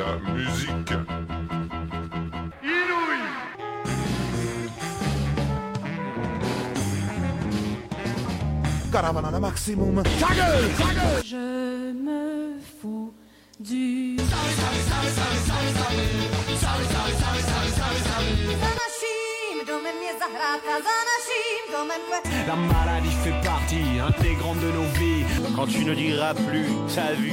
musique. Inouï. Caravane maximum. Ta gueule, ta gueule. Je me fous du La maladie fait partie intégrante de nos vies. Quand tu ne diras plus ta vie.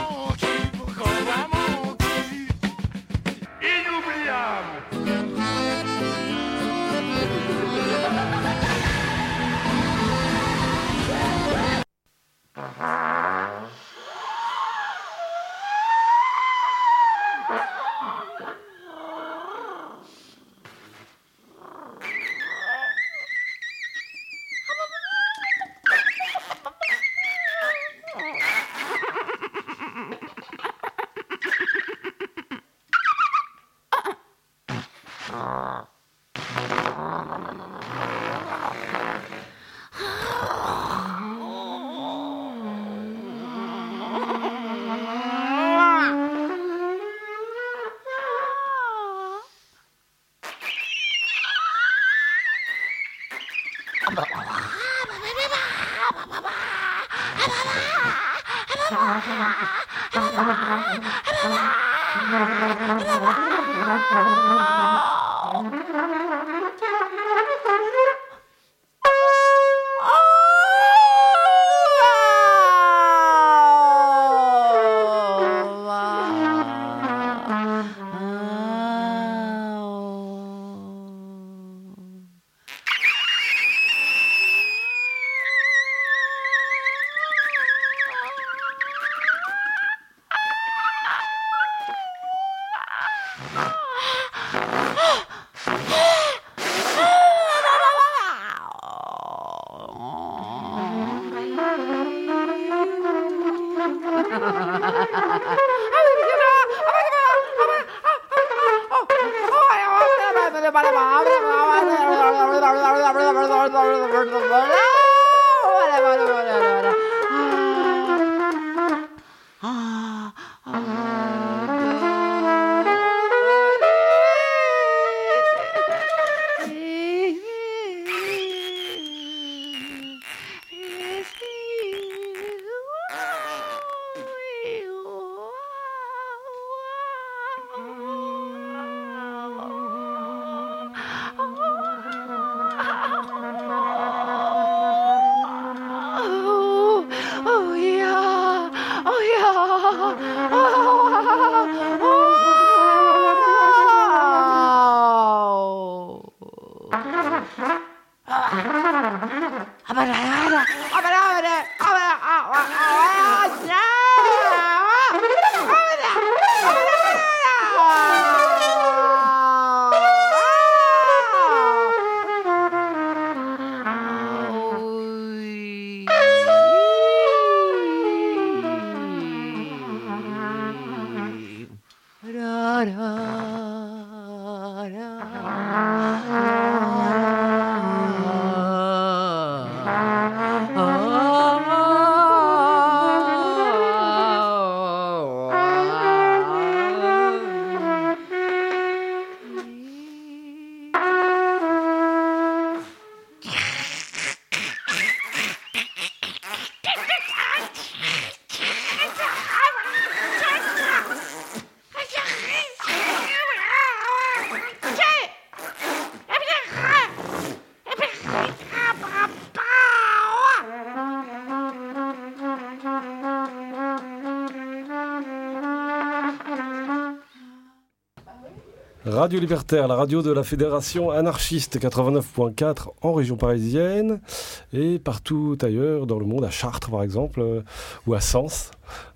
Radio Libertaire, la radio de la Fédération anarchiste 89.4 en région parisienne et partout ailleurs dans le monde, à Chartres par exemple, ou à Sens,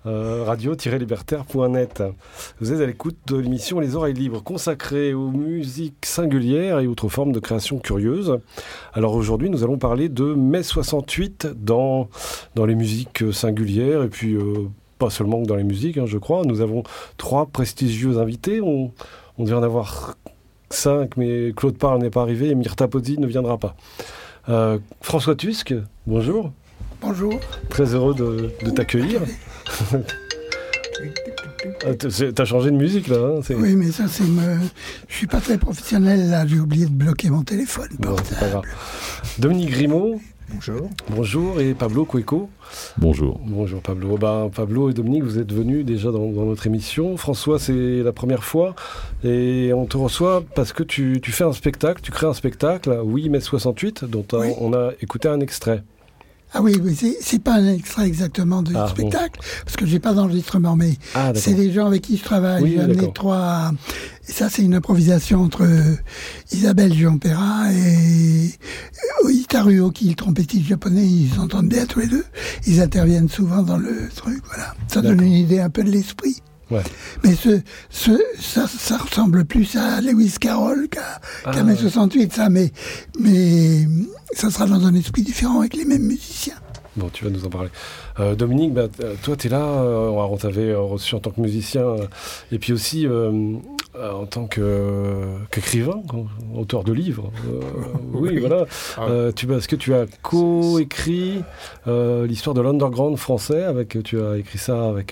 radio-libertaire.net. Vous êtes à l'écoute de l'émission Les Oreilles Libres, consacrée aux musiques singulières et autres formes de création curieuse. Alors aujourd'hui, nous allons parler de mai 68 dans les musiques singulières et puis pas seulement dans les musiques, je crois. Nous avons 3 prestigieux invités. On devait en avoir 5, mais Claude Parle n'est pas arrivé et Myrtha Pozzi ne viendra pas. François Tusk, bonjour. Bonjour. Très heureux de t'accueillir. T'as changé de musique là, hein, Oui, mais ça, je suis pas très professionnel là, j'ai oublié de bloquer mon téléphone. Bon, c'est pas grave. Dominique Grimaud. Bonjour. Bonjour, et Pablo Cueco. Bonjour. Bonjour Pablo. Pablo et Dominique, vous êtes venus déjà dans notre émission. François, c'est la première fois et on te reçoit parce que tu fais un spectacle, tu crées un spectacle, Oui, mai 68, dont on a écouté un extrait. Ah oui, c'est pas un extrait exactement du spectacle, parce que j'ai pas d'enregistrement, mais c'est des gens avec qui je travaille. Oui, j'ai amené 3... Et ça, c'est une improvisation entre Isabelle Giampera et Hitaru Oki, le trompettiste japonais. Ils s'entendent bien tous les deux. Ils interviennent souvent dans le truc, voilà. Ça donne une idée un peu de l'esprit. Ouais. Mais ça ressemble plus à Lewis Carroll qu'à mai 68, ça, mais ça sera dans un esprit différent avec les mêmes musiciens. Bon, tu vas nous en parler. Dominique, toi, tu es là, on t'avait reçu en tant que musicien, et puis aussi en tant qu'écrivain, auteur de livres. Oui, voilà. Est-ce que tu as co-écrit l'histoire de l'underground français tu as écrit ça avec...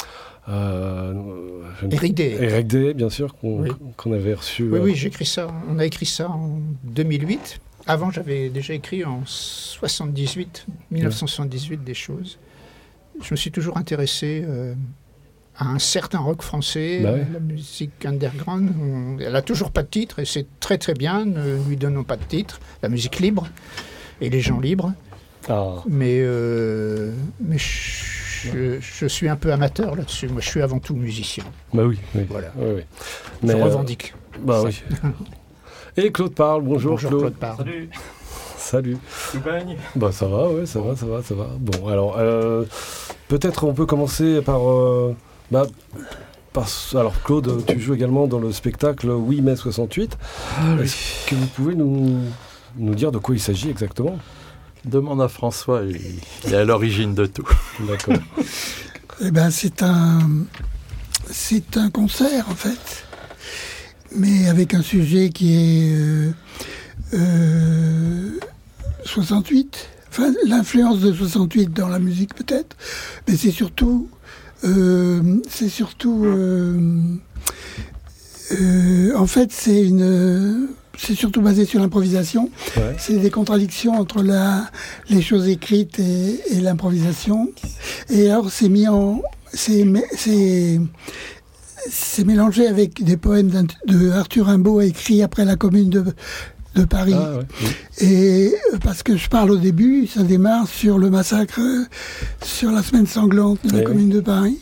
Éric Day, bien sûr, qu'on avait reçu. Oui, j'ai écrit ça. On a écrit ça en 2008. Avant, j'avais déjà écrit en 1978 des choses. Je me suis toujours intéressé à un certain rock français, la musique underground. Elle n'a toujours pas de titre et c'est très très bien. Ne lui donnons pas de titre. La musique libre et les gens libres. Mais je suis un peu amateur là-dessus. Moi, je suis avant tout musicien. Oui. Voilà. Oui. Je revendique. Oui. Et Claude Parle. Bonjour Claude Parle. Salut. Tout baigne ? Ça va, ouais, ça va. Bon, alors, peut-être on peut commencer par... Alors Claude, tu joues également dans le spectacle Oui, mai 68. Est-ce que vous pouvez nous dire de quoi il s'agit exactement ? Demande à François, il est à l'origine de tout. D'accord. C'est un concert en fait, mais avec un sujet qui est 68, enfin l'influence de 68 dans la musique peut-être, mais c'est surtout en fait c'est surtout basé sur l'improvisation. Ouais. C'est des contradictions entre les choses écrites et l'improvisation. Et alors, c'est mélangé avec des poèmes de Arthur Rimbaud écrits après la Commune de Paris. Et parce que je parle au début, ça démarre sur le massacre, sur la semaine sanglante de la Commune de Paris.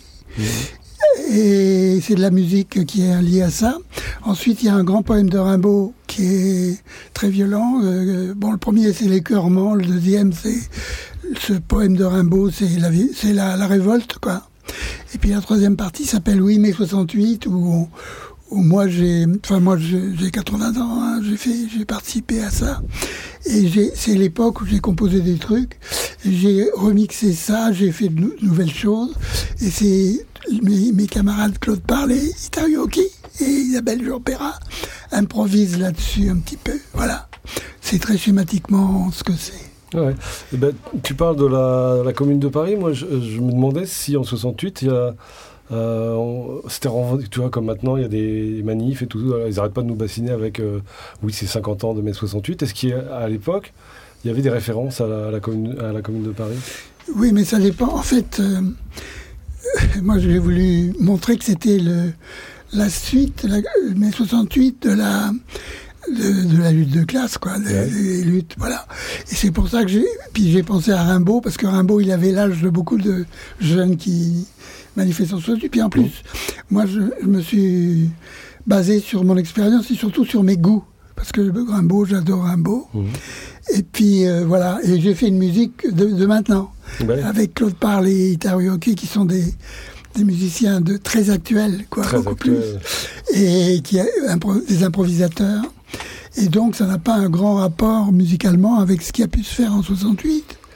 Et c'est de la musique qui est liée à ça. Ensuite, il y a un grand poème de Rimbaud qui est très violent. Le premier, c'est l'écœurement. Le deuxième, c'est ce poème de Rimbaud, c'est la révolte, quoi. Et puis la troisième partie s'appelle Oui, mai 68, où moi j'ai 80 ans, hein, j'ai participé à ça. Et c'est l'époque où j'ai composé des trucs. J'ai remixé ça, j'ai fait de nouvelles choses. Et c'est mes camarades Claude Parle et Hitaru Oki et Isabelle Giampera improvisent là-dessus un petit peu. Voilà. C'est très schématiquement ce que c'est. Ouais. Tu parles de la Commune de Paris. Moi, je me demandais si en 68, il y a... c'était revendiqué, tu vois, comme maintenant il y a des manifs et tout, ils n'arrêtent pas de nous bassiner avec c'est 50 ans de mai 68. Est-ce qu'à l'époque il y avait des références à la commune de Paris ? Oui, mais ça dépend. En fait, moi j'ai voulu montrer que c'était la suite, mai 68 de la lutte de classe, quoi, des luttes, voilà. Et c'est pour ça que j'ai pensé à Rimbaud, parce que Rimbaud, il avait l'âge de beaucoup de jeunes qui manifestent en 68. Puis en plus, moi, je me suis basé sur mon expérience et surtout sur mes goûts, parce que Rimbaud, j'adore Rimbaud. Et puis, voilà. Et j'ai fait une musique de maintenant, avec Claude Parle et Hitaru Oki, qui sont des musiciens très actuels, quoi, très beaucoup actuels. Plus. Et des improvisateurs. Et donc, ça n'a pas un grand rapport musicalement avec ce qui a pu se faire en 68.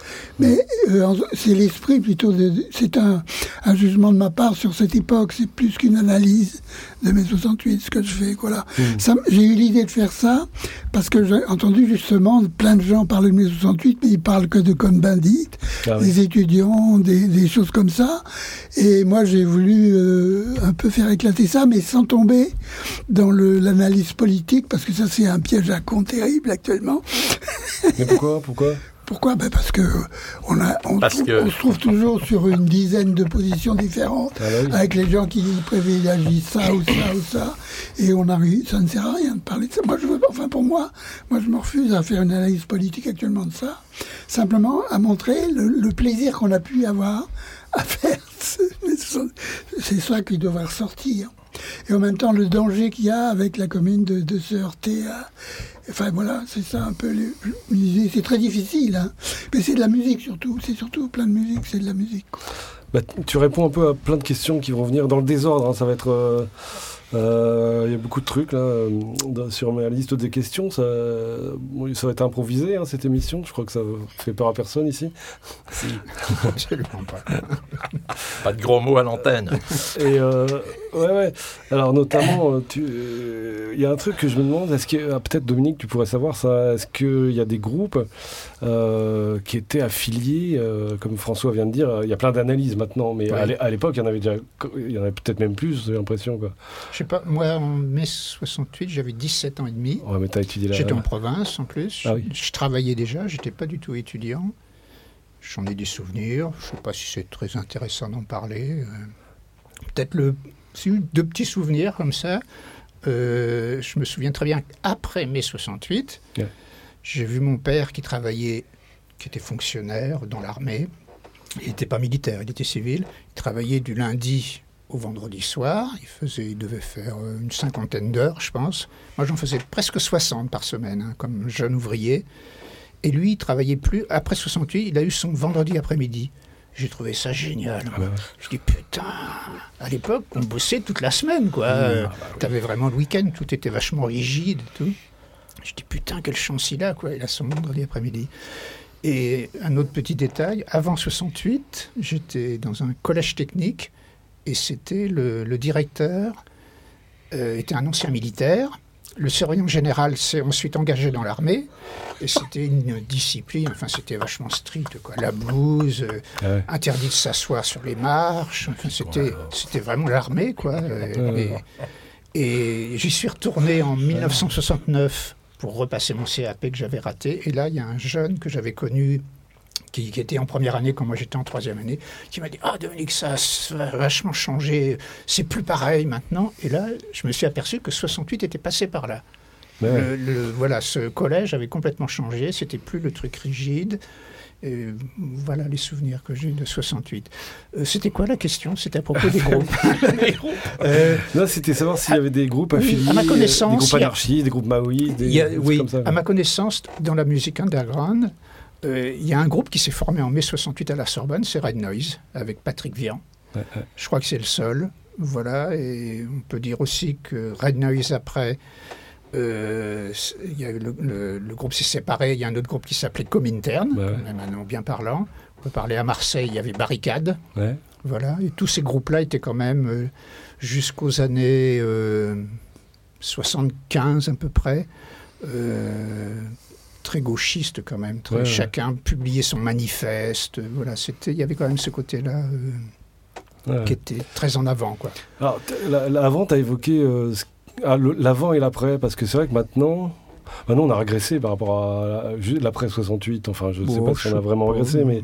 Mais c'est l'esprit plutôt, c'est un jugement de ma part sur cette époque, c'est plus qu'une analyse de mai 68, ce que je fais, voilà. J'ai eu l'idée de faire ça, parce que j'ai entendu justement plein de gens parler de mai 68, mais ils parlent que de Cohn-Bendit, des étudiants, des choses comme ça, et moi j'ai voulu un peu faire éclater ça, mais sans tomber dans l'analyse politique, parce que ça c'est un piège à con terrible actuellement. Mais pourquoi Parce que on se trouve toujours sur une dizaine de positions différentes, avec les gens qui privilégient ça ou ça ou ça, et ça ne sert à rien de parler de ça. Pour moi, je me refuse à faire une analyse politique actuellement de ça, simplement à montrer le plaisir qu'on a pu avoir à faire. C'est ça qui devrait ressortir. Et en même temps, le danger qu'il y a avec la commune de se heurter à... Enfin voilà, c'est ça un peu l'idée. C'est très difficile, hein. Mais c'est de la musique surtout. C'est surtout plein de musique, c'est de la musique, quoi. Bah, tu réponds un peu à plein de questions qui vont venir dans le désordre, hein. Ça va être... y a beaucoup de trucs là sur ma liste des questions. Ça va être improvisé, hein, cette émission. Je crois que ça fait peur à personne ici. Si, absolument pas. Pas de gros mots à l'antenne. Et ouais. Alors notamment, il y a un truc que je me demande. Est-ce que peut-être Dominique, tu pourrais savoir ça. Est-ce qu'il y a des groupes qui étaient affiliés, comme François vient de dire. Il y a plein d'analyses maintenant, mais à l'époque, il y en avait peut-être même plus. J'ai l'impression, quoi. Je sais pas, moi en mai 68, j'avais 17 ans et demi. Ouais, mais t'as étudié là. J'étais en province en plus. Ah, oui. Je travaillais déjà, j'étais pas du tout étudiant. J'en ai des souvenirs. Je sais pas si c'est très intéressant d'en parler. Peut-être deux petits souvenirs comme ça. Je me souviens très bien qu'après mai 68, j'ai vu mon père qui était fonctionnaire dans l'armée. Il n'était pas militaire, il était civil. Il travaillait du lundi au vendredi soir. Il devait faire une 50aine d'heures, je pense. Moi, j'en faisais presque 60 par semaine, hein, comme jeune ouvrier. Et lui, il travaillait plus. Après 68, il a eu son vendredi après-midi. J'ai trouvé ça génial. Ah bah. Je dis, putain, à l'époque, on bossait toute la semaine, quoi. T'avais vraiment le week-end, tout était vachement rigide et tout. Je dis, putain, quelle chance il a, quoi. Il a son vendredi après-midi. Et un autre petit détail, avant 68, j'étais dans un collège technique. Et c'était le directeur, était un ancien militaire. Le surveillant général s'est ensuite engagé dans l'armée. Et c'était une discipline, enfin c'était vachement strict, quoi. La blouse, interdit de s'asseoir sur les marches. Enfin, c'était vraiment l'armée, quoi. Et j'y suis retourné en 1969 pour repasser mon CAP que j'avais raté. Et là, il y a un jeune que j'avais connu, qui était en première année quand moi j'étais en troisième année, qui m'a dit « Ah Dominique, ça a vachement changé, c'est plus pareil maintenant ». Et là, je me suis aperçu que 68 était passé par là. Voilà, ce collège avait complètement changé, c'était plus le truc rigide. Et voilà les souvenirs que j'ai de 68. C'était quoi la question? C'était à propos des groupes. Non, c'était savoir s'il y avait des groupes affiliés, à ma connaissance, des groupes anarchistes, des groupes maoïstes, comme ça. À ma connaissance, dans la musique underground, il y a un groupe qui s'est formé en mai 68 à la Sorbonne, c'est Red Noise, avec Patrick Vian. Je crois que c'est le seul. Voilà, et on peut dire aussi que Red Noise, après, il y a eu le groupe s'est séparé, il y a un autre groupe qui s'appelait Comintern, même un nom bien parlant. On peut parler à Marseille, il y avait Barricade. Voilà, et tous ces groupes-là étaient quand même, jusqu'aux années 75 à peu près, très gauchiste quand même, chacun publiait son manifeste, voilà, il y avait quand même ce côté-là qui était très en avant, quoi. Alors, l'avant, tu as évoqué l'avant et l'après, parce que c'est vrai que maintenant on a régressé par rapport à l'après 68, enfin je ne sais pas si on a vraiment régressé, mais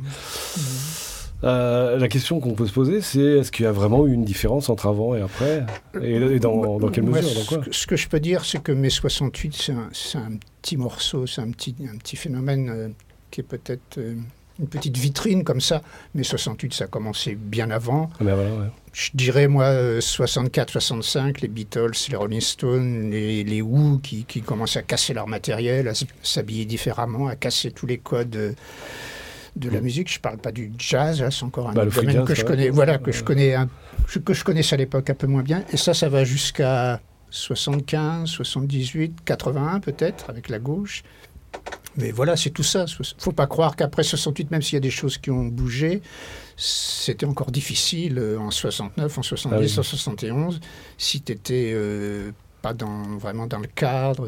la question qu'on peut se poser, c'est est-ce qu'il y a vraiment eu une différence entre avant et après, et dans quelle mesure, dans quoi? Ce que je peux dire, c'est que mai 68, c'est un petit morceau, c'est un petit phénomène qui est peut-être une petite vitrine comme ça. Mai 68, ça a commencé bien avant. Je dirais, moi, 64-65, les Beatles, les Rolling Stones, les Who qui commençaient à casser leur matériel, à s'habiller différemment, à casser tous les codes de la musique. Je ne parle pas du jazz, là, c'est encore un domaine que je connais, que je connaissais à l'époque un peu moins bien. Et ça va jusqu'à 75, 78, 81 peut-être, avec la gauche. Mais voilà, c'est tout ça. Il ne faut pas croire qu'après 68, même s'il y a des choses qui ont bougé, c'était encore difficile en 69, en 70, en 71, si tu n'étais pas vraiment dans le cadre.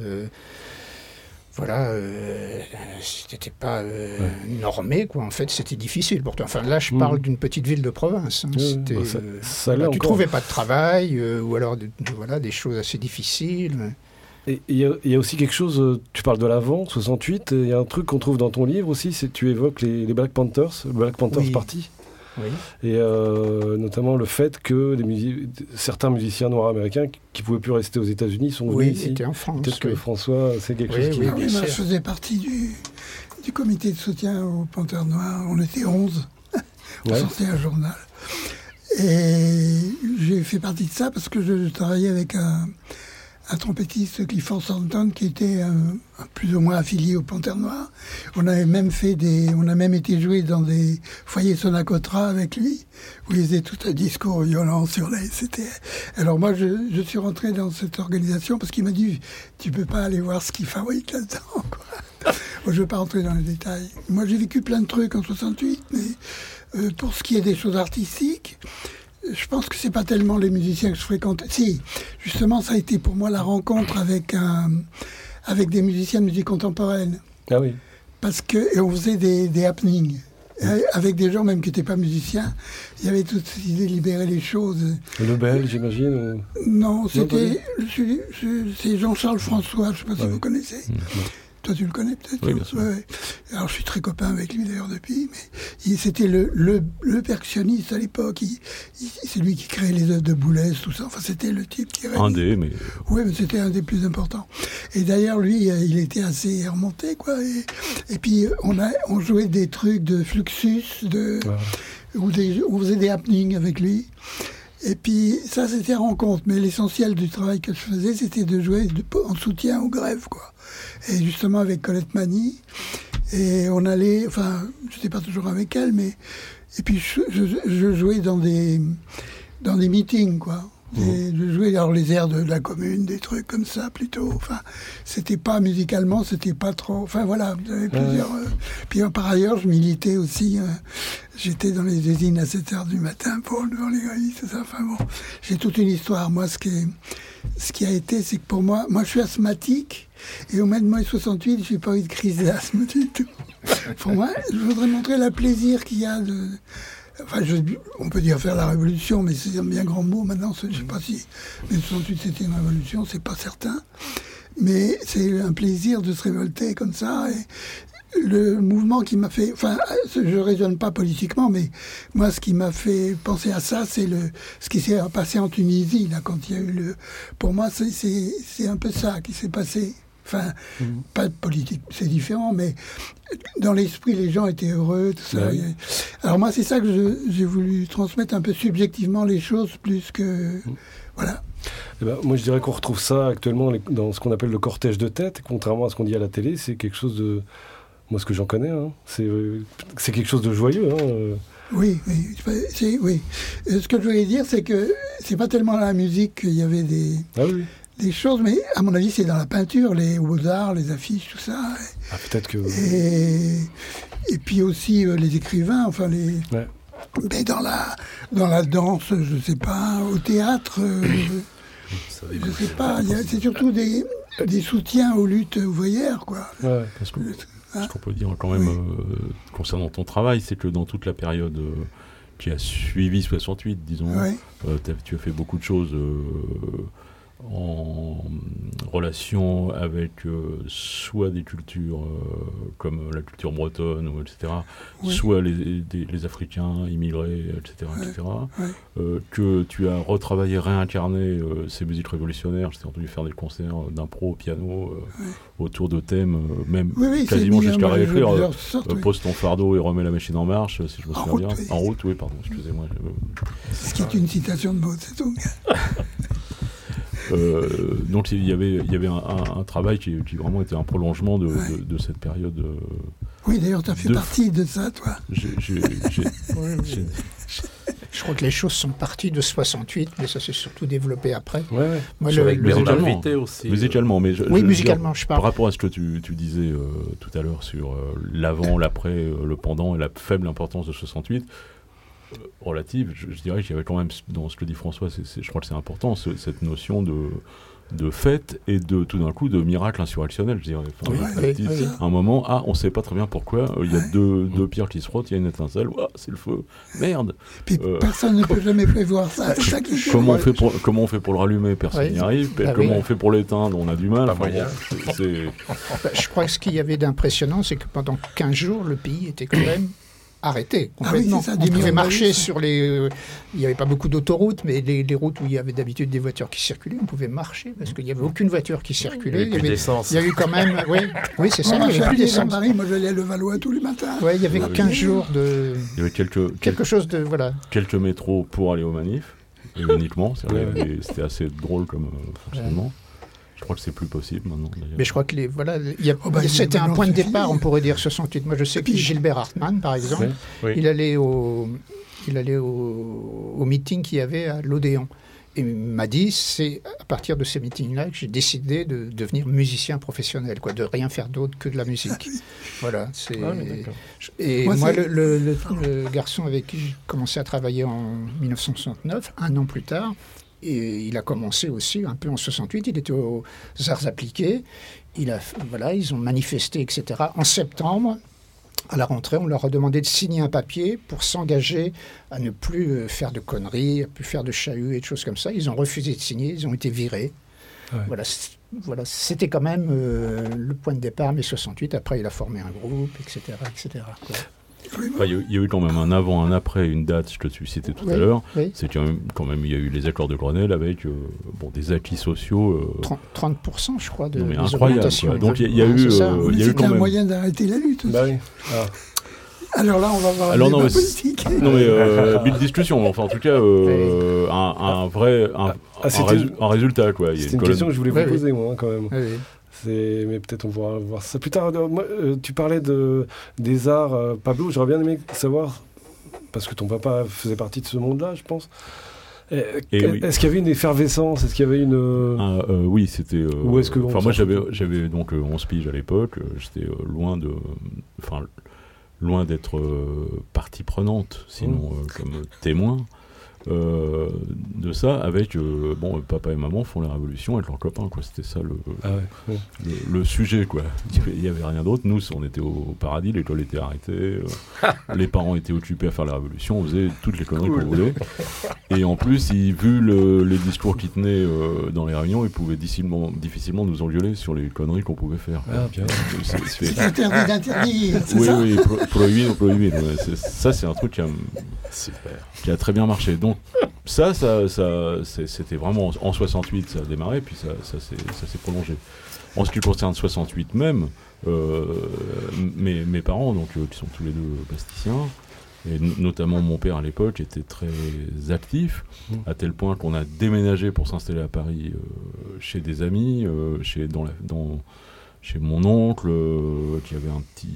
Si tu n'étais pas normé, quoi. En fait, c'était difficile pour toi. Enfin, là, je parle d'une petite ville de province. Hein. Tu ne trouvais pas de travail, ou alors des choses assez difficiles. Et il y a aussi quelque chose, tu parles de l'avant, 68, il y a un truc qu'on trouve dans ton livre aussi, c'est tu évoques les Black Panthers, le Black Panthers Party. Oui. Et notamment le fait que certains musiciens noirs américains qui ne pouvaient plus rester aux États-Unis sont venus ici. Oui, étaient en France. Peut-être que François, c'est quelque chose qui... Moi, je faisais partie du comité de soutien aux Panthères Noirs. On était 11. On sortait un journal. Et j'ai fait partie de ça parce que je travaillais avec un trompettiste, Clifford Thornton, qui était plus ou moins affilié aux Panthères Noirs. On a même été joué dans des foyers Sonacotra avec lui, où il faisait tout un discours violent sur Alors moi, je suis rentré dans cette organisation parce qu'il m'a dit « Tu peux pas aller voir ce qu'il fabrique là-dedans, quoi. » Je ne veux pas rentrer dans les détails. Moi, j'ai vécu plein de trucs en 68, mais pour ce qui est des choses artistiques, je pense que c'est pas tellement les musiciens que je fréquente. Si, justement, ça a été pour moi la rencontre avec des musiciens de musique contemporaine. Ah oui. Parce que on faisait des happenings. Avec des gens même qui n'étaient pas musiciens. Il y avait toute cette idée de libérer les choses. Le Bel, j'imagine Non, c'est Jean-Charles François, je ne sais pas si vous connaissez. Toi, tu le connais peut-être? Oui, bien sûr. Ouais. Alors, je suis très copain avec lui, d'ailleurs, depuis. Mais c'était le percussionniste à l'époque. C'est lui qui créait les œuvres de Boulez, tout ça. Enfin, c'était le type qui... mais... Oui, mais c'était un des plus importants. Et d'ailleurs, lui, il était assez remonté, quoi. Et puis, on jouait des trucs de Fluxus, on faisait des happenings avec lui. Et puis, ça, c'était rencontre. Mais l'essentiel du travail que je faisais, c'était de jouer en soutien aux grèves, quoi. Et justement, avec Colette Mani. Et on allait... Enfin, je n'étais pas toujours avec elle, mais... Et puis, je jouais dans des meetings, quoi. Et je jouais alors les airs de la commune, des trucs comme ça, plutôt. Enfin, c'était pas musicalement, c'était pas trop... Enfin, voilà, j'avais plusieurs... Puis, par ailleurs, je militais aussi... J'étais dans les usines à 7h du matin pour les grévistes, tout ça. Enfin bon, j'ai toute une histoire. Moi, ce qui a été, c'est que pour moi, je suis asthmatique, et au mois de mai 68, je n'ai pas eu de crise d'asthme du tout. Pour moi, je voudrais montrer le plaisir qu'il y a de... Enfin, on peut dire faire la révolution, mais c'est un bien grand mot maintenant. Je ne sais pas si mai 68 c'était une révolution, c'est pas certain. Mais c'est un plaisir de se révolter comme ça. Et le mouvement qui m'a fait... Enfin, je ne raisonne pas politiquement, mais moi, ce qui m'a fait penser à ça, c'est ce qui s'est passé en Tunisie, là, quand il y a eu Pour moi, c'est un peu ça qui s'est passé. Enfin, pas de politique, c'est différent, mais dans l'esprit, les gens étaient heureux, tout ça. Oui. Alors moi, c'est ça que j'ai voulu transmettre un peu subjectivement les choses, plus que... Voilà. Eh ben, moi, je dirais qu'on retrouve ça actuellement dans ce qu'on appelle le cortège de tête. Contrairement à ce qu'on dit à la télé, c'est quelque chose de... Moi, ce que j'en connais, hein, c'est quelque chose de joyeux. Hein. Oui. Ce que je voulais dire, c'est que c'est pas tellement la musique qu'il y avait des choses, mais à mon avis, c'est dans la peinture, les beaux-arts, les affiches, tout ça. Peut-être que... Et puis aussi les écrivains, enfin les... Ouais. Mais dans la danse, je ne sais pas, au théâtre, je ne sais pas, c'est surtout des soutiens aux luttes ouvrières, quoi. Ouais, parce que ce qu'on peut dire quand même concernant ton travail, c'est que dans toute la période qui a suivi 68, disons, tu as fait beaucoup de choses en relation avec soit des cultures comme la culture bretonne, etc., soit les Africains immigrés, etc., que tu as retravaillé, réincarné ces musiques révolutionnaires. Je t'ai entendu faire des concerts d'impro au piano autour de thèmes, même quasiment jusqu'à réécrire Pose ton fardeau et remets la machine en marche, si je me souviens bien. En route, oui, pardon, excusez-moi. Ce qui est une citation de Mao Tse-tung. Donc il y avait un travail qui vraiment était un prolongement de cette période. Oui, d'ailleurs, tu as fait partie de ça, toi. J'ai Je crois que les choses sont parties de 68, mais ça s'est surtout développé après. Ouais. Moi, musicalement, mais musicalement, je parle. Par rapport à ce que tu disais tout à l'heure sur l'avant, l'après, le pendant et la faible importance de 68, relative, je dirais qu'il y avait quand même, dans ce que dit François, je crois que c'est important, cette notion de fête et de tout d'un coup de miracle insurrectionnel, je dirais. Un moment, on ne sait pas très bien pourquoi, il y a deux pierres qui se frottent, il y a une étincelle, c'est le feu, merde. Puis personne ne peut jamais prévoir ça. Comment on fait pour le rallumer, personne n'y arrive. Comment on fait pour l'éteindre, on a du mal. Je crois que ce qu'il y avait d'impressionnant, c'est que pendant 15 jours, le pays était quand même arrêté complètement. On pouvait marcher sur les... il n'y avait pas beaucoup d'autoroutes, mais les routes où il y avait d'habitude des voitures qui circulaient, on pouvait marcher parce qu'il n'y avait aucune voiture qui circulait. Il y a eu quand même... Oui, c'est ça. Il y avait plus d'essence. Paris, moi j'allais à Levallois tous les matins. Il y avait 15 jours de... Il y avait quelque chose de... Voilà. Quelques métros pour aller aux manifs, et uniquement. C'était assez drôle comme fonctionnement. Je crois que c'est plus possible maintenant. D'ailleurs. Mais je crois que c'était un point de départ, on pourrait dire 68. Moi, je sais que Gilbert Hartmann, par exemple, il allait au meeting qu'il y avait à l'Odéon. Et il m'a dit, c'est à partir de ces meetings-là que j'ai décidé de devenir musicien professionnel, de rien faire d'autre que de la musique. Voilà. Et moi, le garçon avec qui j'ai commencé à travailler en 1969, un an plus tard, et il a commencé aussi un peu en 68, il était aux Arts Appliqués, ils ont manifesté, etc. En septembre, à la rentrée, on leur a demandé de signer un papier pour s'engager à ne plus faire de conneries, à ne plus faire de chahuts et de choses comme ça. Ils ont refusé de signer, ils ont été virés. Ouais. Voilà, c'était quand même le point de départ, mais 68, après il a formé un groupe, etc. quoi. Il y a eu quand même un avant, un après, une date que tu citais tout à l'heure. C'est quand même, il y a eu les accords de Grenelle avec des acquis sociaux. 30%, je crois, de incroyable. Donc il y a eu. C'était un moyen d'arrêter la lutte aussi. Alors là, on va voir la politique. Non, mais une discussion. Enfin, en tout cas, un résultat, quoi. C'est une question que je voulais vous poser, moi, quand même. Mais peut-être on pourra voir ça plus tard. Tu parlais des arts, Pablo. J'aurais bien aimé savoir, parce que ton papa faisait partie de ce monde-là, je pense. Est-ce qu'il y avait une effervescence? Est-ce qu'il y avait une... Oui, c'était... Ou est-ce que moi, j'avais donc 11 piges à l'époque. J'étais loin d'être partie prenante, sinon comme témoin. De ça avec papa et maman font la révolution avec leurs copains, quoi. C'était ça le sujet, quoi. Il y avait rien d'autre. Nous, on était au paradis, l'école était arrêtée, les parents étaient occupés à faire la révolution, on faisait toutes les conneries qu'on voulait, et en plus vu les discours qui tenaient dans les réunions, ils pouvaient difficilement nous engueuler sur les conneries qu'on pouvait faire. C'est interdit d'interdire, c'est ça? Oui, prohibé. Ça, c'est un truc qui a très bien marché. Donc ça c'était vraiment en 68, ça a démarré, puis ça s'est prolongé. En ce qui concerne 68 même, mes parents, donc, qui sont tous les deux plasticiens, et notamment mon père à l'époque était très actif, à tel point qu'on a déménagé pour s'installer à Paris chez des amis, chez mon oncle, qui avait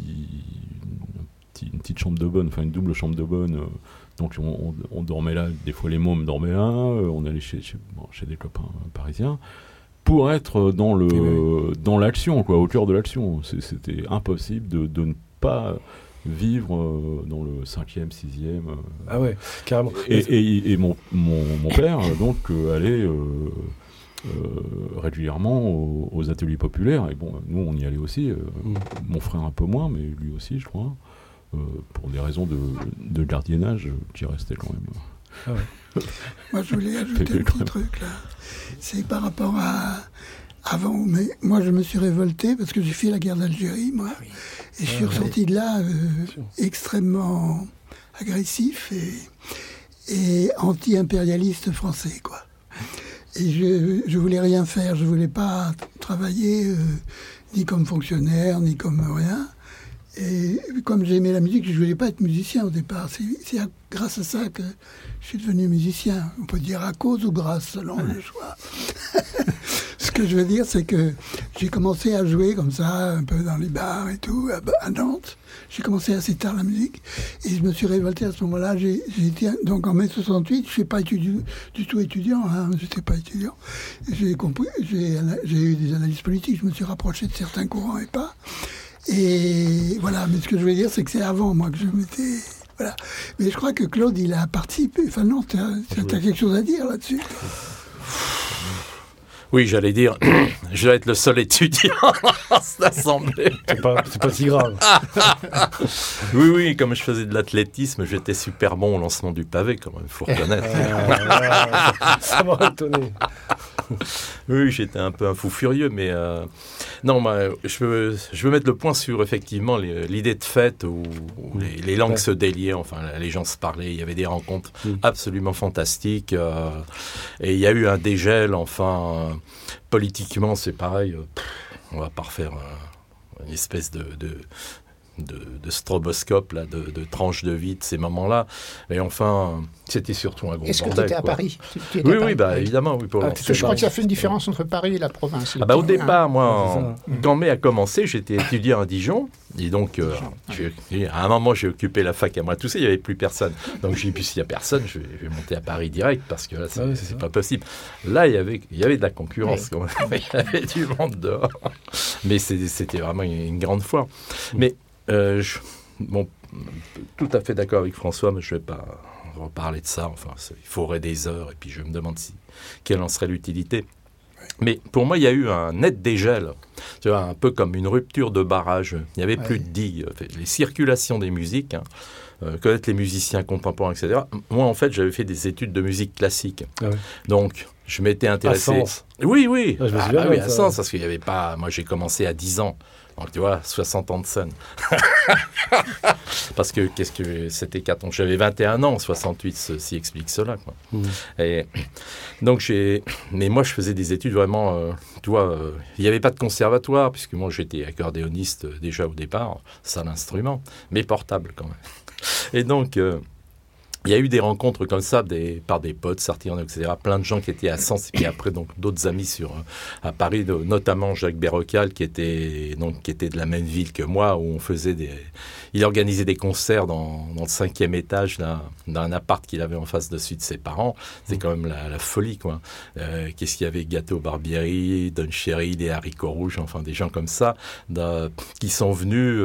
une petite chambre de bonne, enfin une double chambre de bonne. Donc on dormait là, des fois les mômes dormaient là, on allait chez des copains parisiens, pour être dans l'action, quoi, au cœur de l'action. C'était impossible de ne pas vivre dans le 5e, 6e. Ah ouais, carrément. Et mon père, donc, allait régulièrement aux ateliers populaires, et nous on y allait aussi, mon frère un peu moins, mais lui aussi, je crois. Pour des raisons de gardiennage qui restaient quand même. Moi, je voulais ajouter un petit truc, là. C'est par rapport à avant, mais moi, je me suis révolté parce que j'ai fait la guerre d'Algérie, moi. Et je suis ressorti de là extrêmement agressif et anti-impérialiste français, quoi. Et je voulais rien faire, je voulais pas travailler ni comme fonctionnaire, ni comme rien. Et comme j'aimais la musique, je ne voulais pas être musicien au départ. C'est grâce à ça que je suis devenu musicien. On peut dire à cause ou grâce, selon le choix. Ce que je veux dire, c'est que j'ai commencé à jouer comme ça, un peu dans les bars et tout, à Nantes. J'ai commencé assez tard la musique et je me suis révolté à ce moment-là. Donc en mai 68, je ne suis pas du tout étudiant, hein, je n'étais pas étudiant. J'ai eu des analyses politiques, je me suis rapproché de certains courants et pas. Et voilà, mais ce que je veux dire, c'est que c'est avant, moi, que je m'étais... Voilà. Mais je crois que Claude, il a participé. Enfin non, tu as quelque chose à dire là-dessus. Oui, j'allais dire, je vais être le seul étudiant dans cette assemblée. C'est pas si grave. Oui, comme je faisais de l'athlétisme, j'étais super bon au lancement du pavé, quand même, il faut reconnaître. Ça m'a étonné. Oui, j'étais un peu un fou furieux, mais non, je veux mettre le point sur effectivement l'idée de fête où les langues se déliaient, enfin les gens se parlaient, il y avait des rencontres absolument fantastiques, et il y a eu un dégel, enfin politiquement c'est pareil, on va pas refaire une espèce de stroboscope, là, de tranches de vie de ces moments-là. Et enfin, c'était surtout un gros bordel. Est-ce que tu étais à Paris? Oui, évidemment. Oui, parce que je crois qu'il y a fait une différence entre Paris et la province. Au départ, moi, quand mai a commencé, j'étais étudiant à Dijon. Et donc, à un moment, j'ai occupé la fac à moi tout seul, il n'y avait plus personne. Donc, j'ai dit, puis s'il n'y a personne, je vais monter à Paris direct, parce que là, c'est pas possible. Là, il y avait de la concurrence. Oui. Il y avait du monde dehors. Mais c'était vraiment une grande foire. Mais tout à fait d'accord avec François, mais je ne vais pas reparler de ça. Enfin, il faudrait des heures, et puis je me demande quelle en serait l'utilité. Mais pour moi, il y a eu un net dégel, tu vois, un peu comme une rupture de barrage. Il n'y avait plus de digues. Les circulations des musiques, connaître les musiciens contemporains, etc. Moi, en fait, j'avais fait des études de musique classique. Donc, je m'étais intéressé... À Sens. Oui. Je me souviens à Sens, parce qu'il n'y avait pas... Moi, j'ai commencé à 10 ans. Donc, tu vois, 60 ans de scène. Parce que, c'était 4 ans. J'avais 21 ans en 68, ceci explique cela, quoi. Et donc, mais moi, je faisais des études vraiment, tu vois, il n'y avait pas de conservatoire, puisque moi, j'étais accordéoniste déjà au départ, ça l'instrument, mais portable quand même. Et donc... il y a eu des rencontres comme ça par des potes, Sartirano, etc. Plein de gens qui étaient à Sens, et puis après donc d'autres amis à Paris, notamment Jacques Berrocal, qui était de la même ville que moi, où on faisait il organisait des concerts dans le 5e étage d'un appart qu'il avait en face dessus de ses parents. C'est quand même la folie, quoi. Qu'est-ce qu'il y avait? Gâteau Barbieri, Don Cherry, les haricots rouges, enfin des gens comme ça, qui sont venus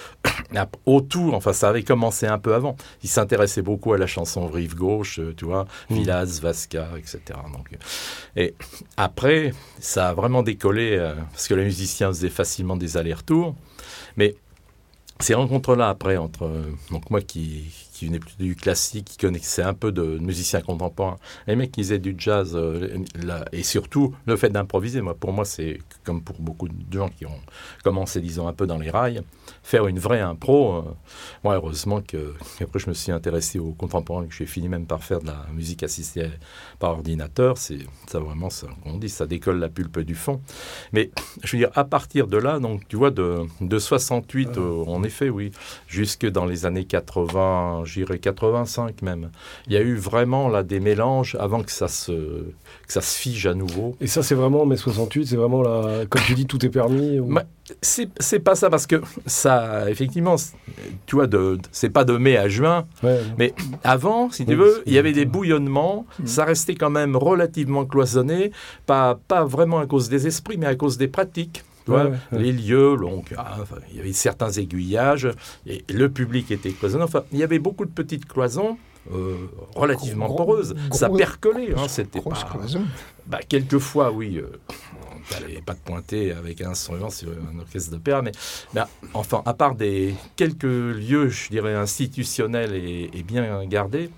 autour. Enfin, ça avait commencé un peu avant. Ils s'intéressaient beaucoup à la chanson Rive Gauche, tu vois, Villas, Vasca, etc. Donc, et après, ça a vraiment décollé, parce que les musiciens faisaient facilement des allers-retours. Mais ces rencontres-là, après, donc moi qui venais plutôt du classique, qui connaissait un peu de musiciens contemporains, les mecs qui faisaient du jazz, et surtout le fait d'improviser, pour moi, c'est comme pour beaucoup de gens qui ont commencé, disons, un peu dans les rails, faire une vraie impro. Moi, heureusement qu'après, je me suis intéressé aux contemporains, que j'ai fini même par faire de la musique assistée par ordinateur. C'est ça, vraiment, on dit, ça décolle la pulpe du fond. Mais, je veux dire, à partir de là, donc, tu vois, de 68, en effet, oui, jusque dans les années 80, j'irais 85 même. Il y a eu vraiment là des mélanges avant que ça se fige à nouveau. Et ça, c'est vraiment mai 68, c'est vraiment là, comme tu dis, tout est permis ou... C'est pas ça, parce que ça, effectivement, tu vois, c'est pas de mai à juin, mais avant, si tu veux, il y avait des bouillonnements, ça restait quand même relativement cloisonné, pas vraiment à cause des esprits, mais à cause des pratiques. Les lieux, donc, il y avait certains aiguillages, et le public était cloisonné. Enfin, il y avait beaucoup de petites cloisons relativement poreuses. Ça percolait, c'était pas... quelquefois, oui... on n'allait pas te pointer avec un instrument sur un orchestre d'opéra, mais enfin, à part des quelques lieux, je dirais, institutionnels et bien gardés,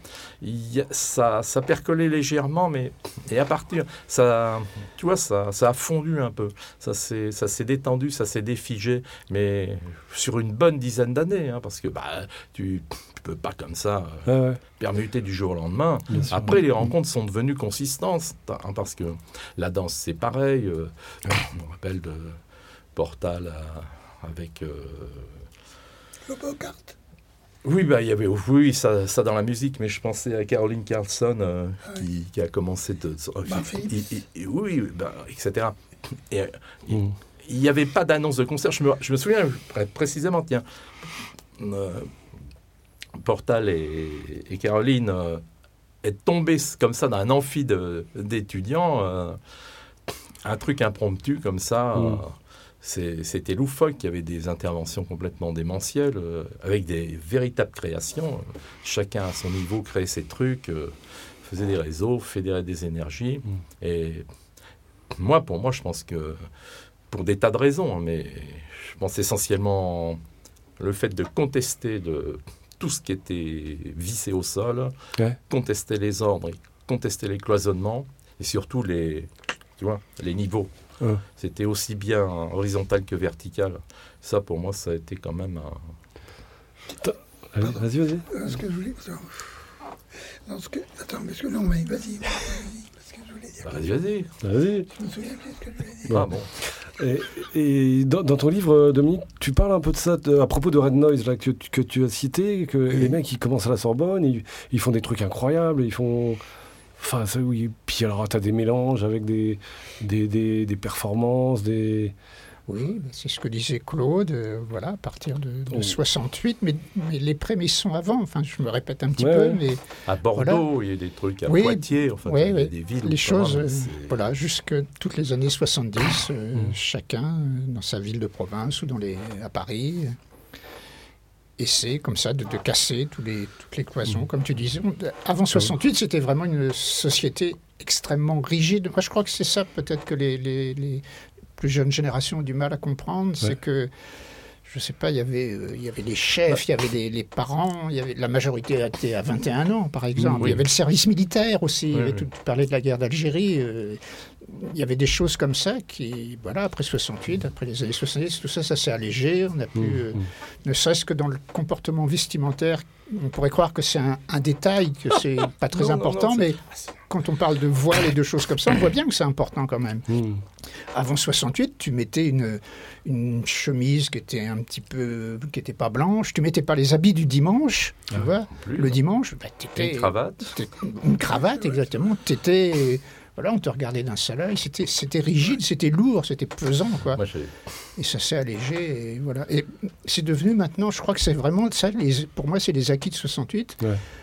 ça percolait légèrement, et à partir, tu vois, ça a fondu un peu, ça s'est détendu, ça s'est défigé, mais sur une bonne dizaine d'années, parce que tu peux pas comme ça permuter du jour au lendemain. Après, les rencontres sont devenues consistantes, parce que la danse, c'est pareil. Je me rappelle de Portal avec... Le Bogart. Oui, il y avait ça dans la musique, mais je pensais à Caroline Carlson qui a commencé etc. Et il n'y avait pas d'annonce de concert. Je me souviens précisément, tiens, Portal et Caroline est tombée comme ça dans un amphi d'étudiants, un truc impromptu comme ça. C'était loufoque, il y avait des interventions complètement démentielles, avec des véritables créations. Chacun à son niveau créait ses trucs, faisait des réseaux, fédérait des énergies. Et pour moi, je pense que, pour des tas de raisons, mais je pense essentiellement le fait de contester de tout ce qui était vissé au sol, contester les ordres, contester les cloisonnements, et surtout les niveaux. C'était aussi bien horizontal que vertical. Ça, pour moi, ça a été quand même Vas-y. Ce que je voulais... Attends, parce que non, mais vas-y. Parce que je voulais dire... Vas-y. Je me souviens plus de ce que je voulais dire. Ah bon. Et dans ton livre, Dominique, tu parles un peu de ça, à propos de Red Noise, là, que tu as cité, que les mecs, ils commencent à la Sorbonne, ils font des trucs incroyables, ils font... Enfin, ça, oui. Puis alors, tu as des mélanges avec des performances, des... Oui, c'est ce que disait Claude, à partir de 68, mais les prémices sont avant, enfin, je me répète un petit peu, mais... À Bordeaux, il y a des trucs à Poitiers, enfin, il y a des villes... Les choses, jusque toutes les années 70, chacun, dans sa ville de province ou à Paris... essaie comme ça de casser toutes les cloisons, comme tu disais. Avant 68, c'était vraiment une société extrêmement rigide. Moi, je crois que c'est ça peut-être que les plus jeunes générations ont du mal à comprendre, c'est que, je ne sais pas, il y avait les chefs, il y avait les parents, la majorité était à 21 ans, par exemple. Il y avait le service militaire aussi. Tu parlais de la guerre d'Algérie. Il y avait des choses comme ça qui, après 68, après les années 70, tout ça, ça s'est allégé. On a pu, ne serait-ce que dans le comportement vestimentaire, on pourrait croire que c'est un détail, que c'est pas très important, mais quand on parle de voile et de choses comme ça, on voit bien que c'est important quand même. Avant 68, tu mettais une chemise qui était qui était pas blanche, tu mettais pas les habits du dimanche, tu vois. Le dimanche, t'étais... Une cravate. Une cravate, exactement. T'étais... on te regardait d'un seul œil, c'était rigide, c'était lourd, c'était pesant, quoi. Et ça s'est allégé, et voilà. Et c'est devenu maintenant, je crois que c'est vraiment ça, pour moi, c'est les acquis de 68.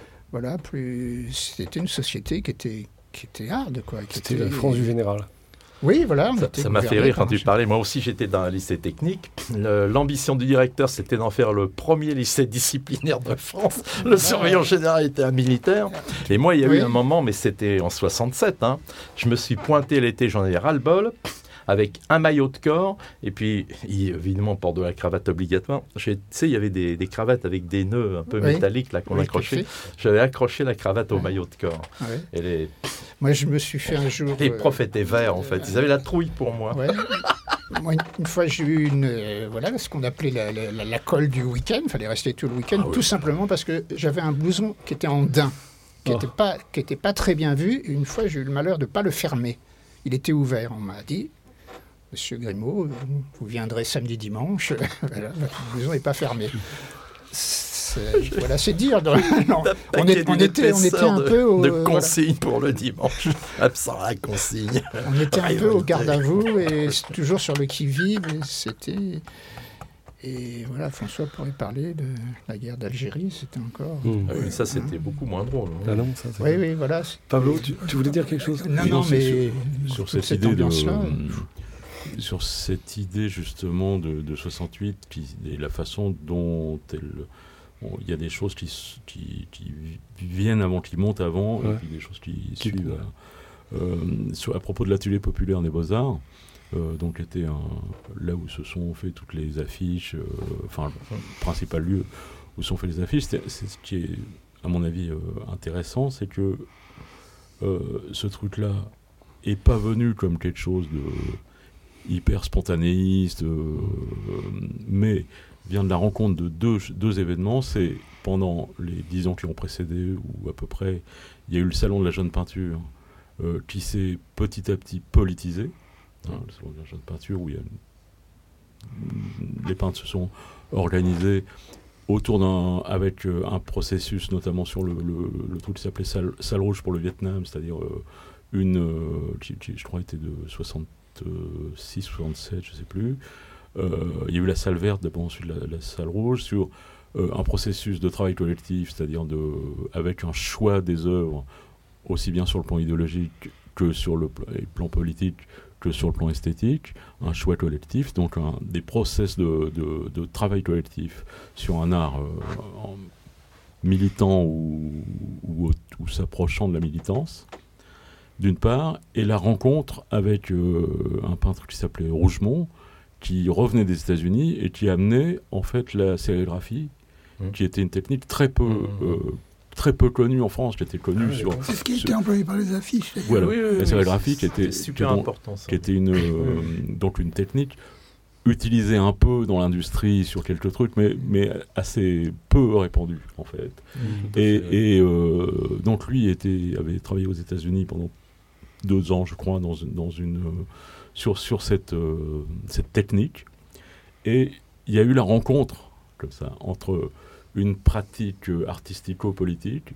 C'était une société qui était hard, quoi. C'était la France du général. Oui, voilà. Ça m'a fait rire quand tu parlais. Moi aussi, j'étais dans un lycée technique. L'ambition du directeur, c'était d'en faire le premier lycée disciplinaire de France. Le surveillant général était un militaire. Et moi, il y a eu un moment, mais c'était en 67. Je me suis pointé l'été, j'en ai ras-le-bol, avec un maillot de corps, et puis, évidemment, port de la cravate obligatoire. Tu sais, il y avait des cravates avec des nœuds un peu métalliques là, qu'on accrochait. J'avais accroché la cravate au maillot de corps. Et moi, je me suis fait un jour... Les profs étaient verts, en fait. Ils avaient la trouille pour moi. Moi, une fois, j'ai eu ce qu'on appelait la colle du week-end. Il fallait rester tout le week-end, tout simplement parce que j'avais un blouson qui était en daim, qui était pas très bien vu. Et une fois, j'ai eu le malheur de ne pas le fermer. Il était ouvert. On m'a dit... Monsieur Grimaud, vous viendrez samedi, dimanche. Votre blouson n'est pas fermé. C'est dire. On était un peu de consigne pour le dimanche. Absent la consigne. On était un peu au garde à vous et toujours sur le qui-vive. Et voilà, François pourrait parler de la guerre d'Algérie. C'était encore. Ça, c'était beaucoup moins drôle. Oui, voilà. Pablo, tu voulais dire quelque chose? Non, mais sur cette idée sur cette idée justement de 68, et la façon dont il y a des choses qui viennent avant, qui montent avant, et puis des choses qui suivent. À propos de l'atelier populaire des Beaux-Arts, donc était là où se sont fait toutes les affiches, le principal lieu où se sont fait les affiches. C'est ce qui est, à mon avis, intéressant, c'est que ce truc-là est pas venu comme quelque chose de hyper spontanéiste, mais vient de la rencontre de deux événements. C'est pendant les 10 ans qui ont précédé, ou à peu près, il y a eu le Salon de la Jeune Peinture qui s'est petit à petit politisé. Le Salon de la Jeune Peinture où les peintres se sont organisés autour avec un processus, notamment sur le truc qui s'appelait Salle Rouge pour le Vietnam, c'est-à-dire je crois, était de 66, 67, je ne sais plus. Il y a eu la Salle Verte, d'abord ensuite la Salle Rouge, sur un processus de travail collectif, c'est-à-dire avec un choix des œuvres, aussi bien sur le plan idéologique que sur le plan politique, que sur le plan esthétique, un choix collectif, donc des process de travail collectif sur un art militant ou s'approchant de la militance, d'une part, et la rencontre avec un peintre qui s'appelait Rougemont, qui revenait des États-Unis et qui amenait en fait la sérigraphie, qui était une technique très peu connue en France, qui était connue sur... C'est ce qui était employé par les affiches. Voilà, la sérigraphie qui était super important, ça. Qui était donc une technique utilisée un peu dans l'industrie sur quelques trucs, mais assez peu répandue en fait. Donc lui avait travaillé aux États-Unis pendant 2 ans, je crois, sur cette technique. Et il y a eu la rencontre, comme ça, entre une pratique artistico-politique,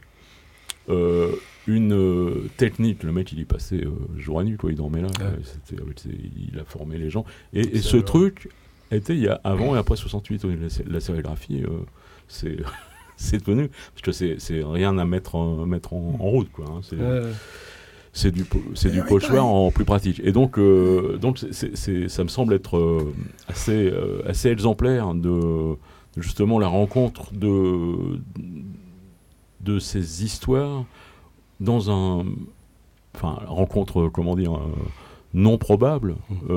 une technique, le mec il y passait jour et nuit, quoi, il dormait là, il a formé les gens. Et ce truc était, il y a avant et après 68, la sérigraphie, c'est devenu, parce que c'est rien à mettre en route, quoi. Hein, c'est du pochoir en plus pratique. Et donc ça me semble être assez exemplaire de justement la rencontre de ces histoires dans rencontre, comment dire, non probable,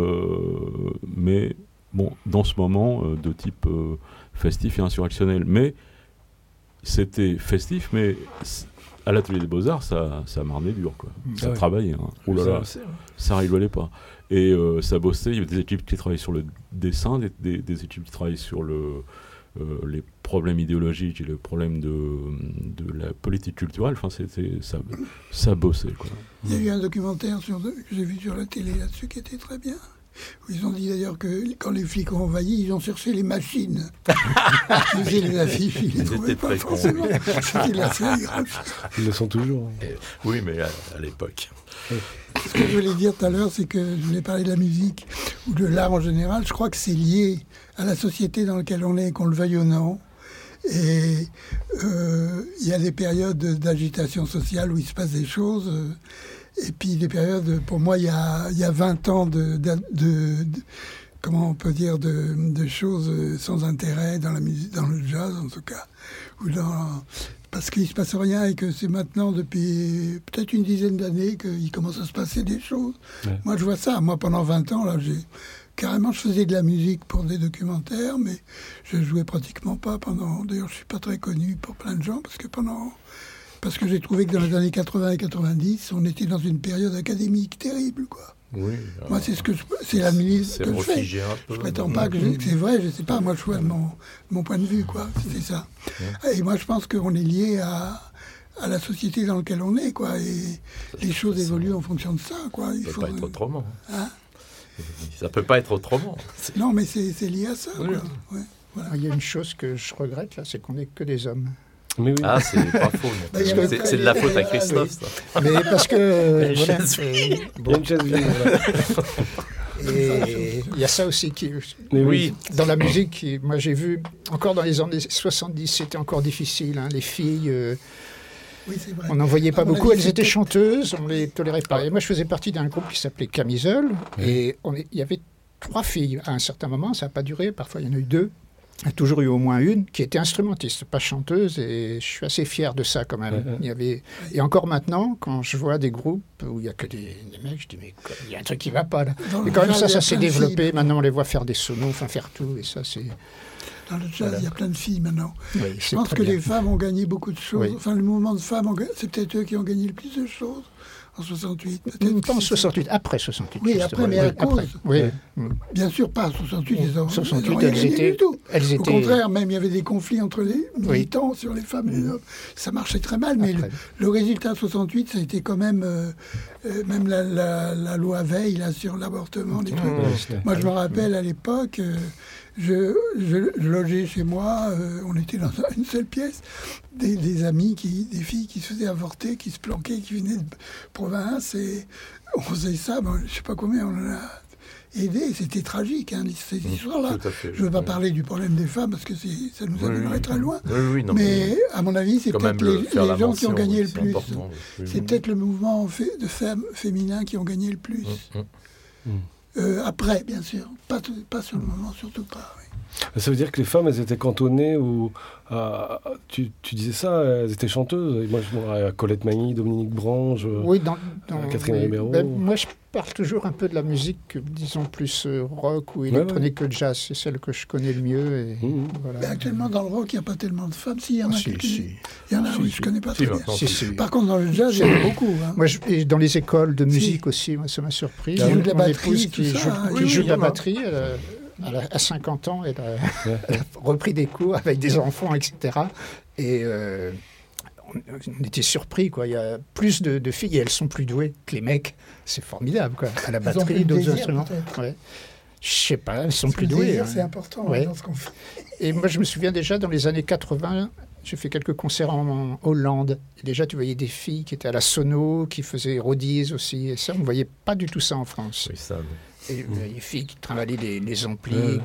mais bon, dans ce moment de type festif et insurrectionnel. Mais c'était festif, mais à l'Atelier des Beaux-Arts, ça marnait dur, quoi. Ça travaillait. Hein. Oh là là, ça rigolait pas. Et ça bossait. Il y avait des équipes qui travaillaient sur le dessin, des équipes qui travaillaient sur les problèmes idéologiques et le problème de la politique culturelle. Enfin, ça bossait, quoi. Il y a eu un documentaire que j'ai vu sur la télé là-dessus qui était très bien. Où ils ont dit d'ailleurs que quand les flics ont envahi, ils ont cherché les machines. Ils faisaient les affiches, ils les trouvaient pas forcément. C'était la sérigraphie. Ils le sont toujours. Oui, mais à l'époque. Ce que je voulais dire tout à l'heure, c'est que je voulais parler de la musique ou de l'art en général. Je crois que c'est lié à la société dans laquelle on est, qu'on le veuille ou non. Et il y a des périodes d'agitation sociale où il se passe des choses. Et puis des périodes, pour moi, il y a 20 ans de comment on peut dire, de choses sans intérêt dans la musique, dans le jazz en tout cas, parce qu'il ne se passe rien et que c'est maintenant, depuis peut-être une dizaine d'années, qu'il commence à se passer des choses. Ouais. Moi, je vois ça. Moi, pendant 20 ans, là, je faisais de la musique pour des documentaires, mais je jouais pratiquement pas pendant... D'ailleurs, je suis pas très connu pour plein de gens, parce que j'ai trouvé que dans les années 80 et 90, on était dans une période académique terrible, quoi. Oui. Moi, c'est l'analyse que je fais. Je prétends pas que c'est vrai, je sais pas. Moi, je vois de mon point de vue, quoi. C'était ça. Ouais. Et moi, je pense qu'on est lié à la société dans laquelle on est, quoi. Et les choses évoluent en fonction de ça, quoi. Ça peut pas être autrement. Hein, ça peut pas être autrement. Non, mais c'est lié à ça, oui. Quoi. Ouais, voilà. Il y a une chose que je regrette, là, c'est qu'on n'est que des hommes. Mais oui. Ah, c'est pas faux. C'est de la faute à Christophe, ça. Mais parce que... Il y a une chaise vide, Et il y a ça aussi qui... Oui. Dans la musique, moi j'ai vu, encore dans les années 70, c'était encore difficile. Hein, les filles, oui, c'est vrai. on n'en voyait pas beaucoup. Elles étaient chanteuses, on les tolérait pas. Et moi je faisais partie d'un groupe qui s'appelait Camisole. Et il y avait 3 filles. À un certain moment, ça n'a pas duré. Parfois il y en a eu 2. Il y a toujours eu au moins une qui était instrumentiste, pas chanteuse, et je suis assez fier de ça quand même. Et encore maintenant, quand je vois des groupes où il n'y a que des mecs, je dis mais il y a un truc qui ne va pas là. Et quand même ça s'est développé, maintenant on les voit faire des solos, faire tout, et ça c'est... Dans le jazz, il y a plein de filles maintenant. Oui, je pense que les femmes ont gagné beaucoup de choses. Oui. Enfin, le mouvement de femmes, c'est peut-être eux qui ont gagné le plus de choses en 68. Pas en 68, après 68. Oui, après, mais à cause. Oui. Bien sûr, pas en 68. 68, elles étaient... Au contraire, même il y avait des conflits entre les militants sur les femmes et les hommes. Ça marchait très mal, mais le résultat de 68, ça a été quand même... même la loi Veil là, sur l'avortement, des trucs. Moi, je me rappelle à l'époque... Je logeais chez moi, on était dans une seule pièce, des amis, des filles qui se faisaient avorter, qui se planquaient, qui venaient de province, et on faisait ça, je ne sais pas combien on en a aidé, c'était tragique, ces histoires-là. Je ne veux pas parler du problème des femmes, parce que ça nous amènerait très loin, mais à mon avis, c'est peut-être les gens qui ont gagné le plus. C'est peut-être le mouvement de femmes féminins qui ont gagné le plus. Après, bien sûr. Pas sur le moment, surtout pas. Oui. Ça veut dire que les femmes, elles étaient cantonnées ou tu disais ça, elles étaient chanteuses. Et moi, je Colette Magny, Dominique Brange, Catherine Ribeiro. Moi, je parle toujours un peu de la musique, disons plus rock ou électronique que jazz. C'est celle que je connais le mieux. Et voilà. Mais actuellement, dans le rock, il n'y a pas tellement de femmes. Si, il y en a quelques-unes. Il y en a, oui, je ne connais pas très bien. Par contre, dans le jazz, il y en a beaucoup. Moi, et dans les écoles de musique aussi, moi, ça m'a surpris. Il y a de la batterie, qui joue de la batterie. À 50 ans, elle a repris des cours avec des enfants, etc. Et on était surpris, quoi. Il y a plus de filles et elles sont plus douées que les mecs. C'est formidable, quoi. À la batterie, d'autres instruments. Ouais. Je sais pas, elles sont plus douées. C'est important dans ce qu'on fait. Et moi, je me souviens déjà, dans les années 80, j'ai fait quelques concerts en Hollande. Et déjà, tu voyais des filles qui étaient à la sono, qui faisaient roadies aussi. Et ça, on ne voyait pas du tout ça en France. Oui, ça... Et les filles qui travaillaient les amplis,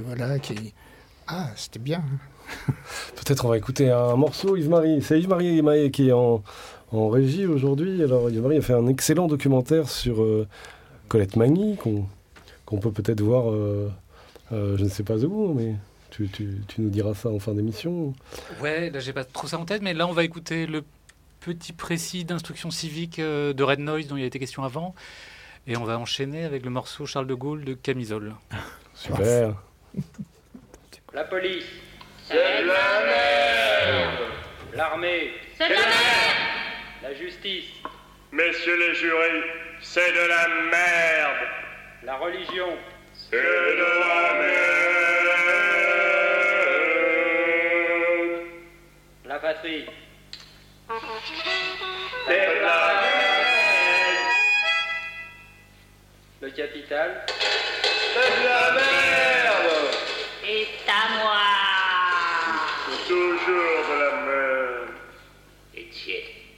Ah, c'était bien. Peut-être on va écouter un morceau, Yves-Marie. C'est Yves-Marie qui est en régie aujourd'hui. Alors, Yves-Marie a fait un excellent documentaire sur Colette Magny, qu'on peut peut-être voir, je ne sais pas où, mais tu nous diras ça en fin d'émission. Ouais, là, j'ai pas trop ça en tête, mais là, on va écouter le petit précis d'instruction civique de Red Noise dont il y a été question avant. Et on va enchaîner avec le morceau Charles de Gaulle de Camisole. Super. La police, c'est de la merde. L'armée, c'est de la merde. La justice, messieurs les jurés, c'est de la merde. La religion, c'est de la merde. La patrie, c'est de la merde. Le capital, c'est de la merde. C'est à moi. C'est toujours de la merde. et tiède.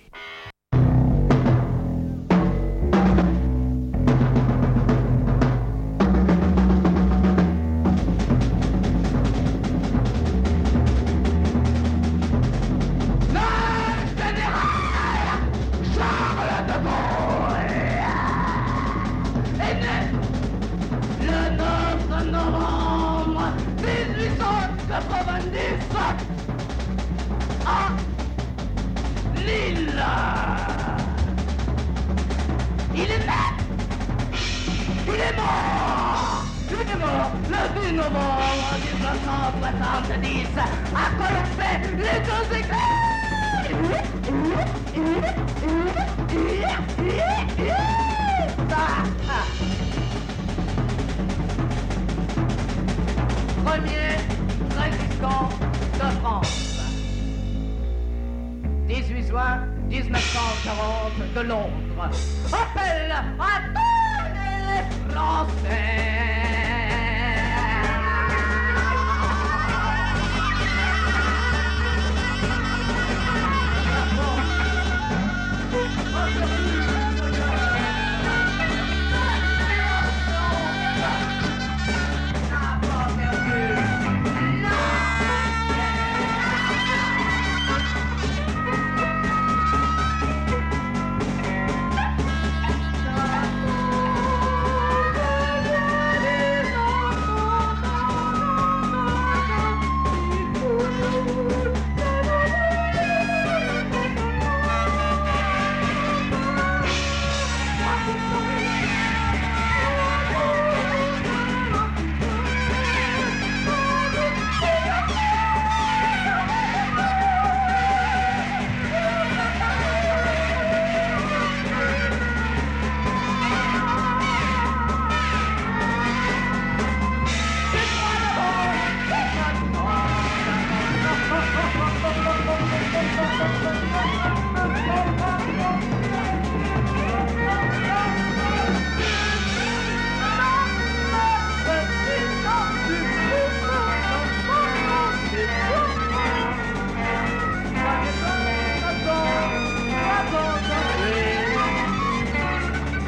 Il est mort. Il est mort. Il est mort le 10 novembre 1970 à Colombey, les deux Premier résistant de France. 18 juin 1940 de Londres. Appel à tous les Français.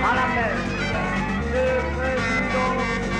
à la mer. Le président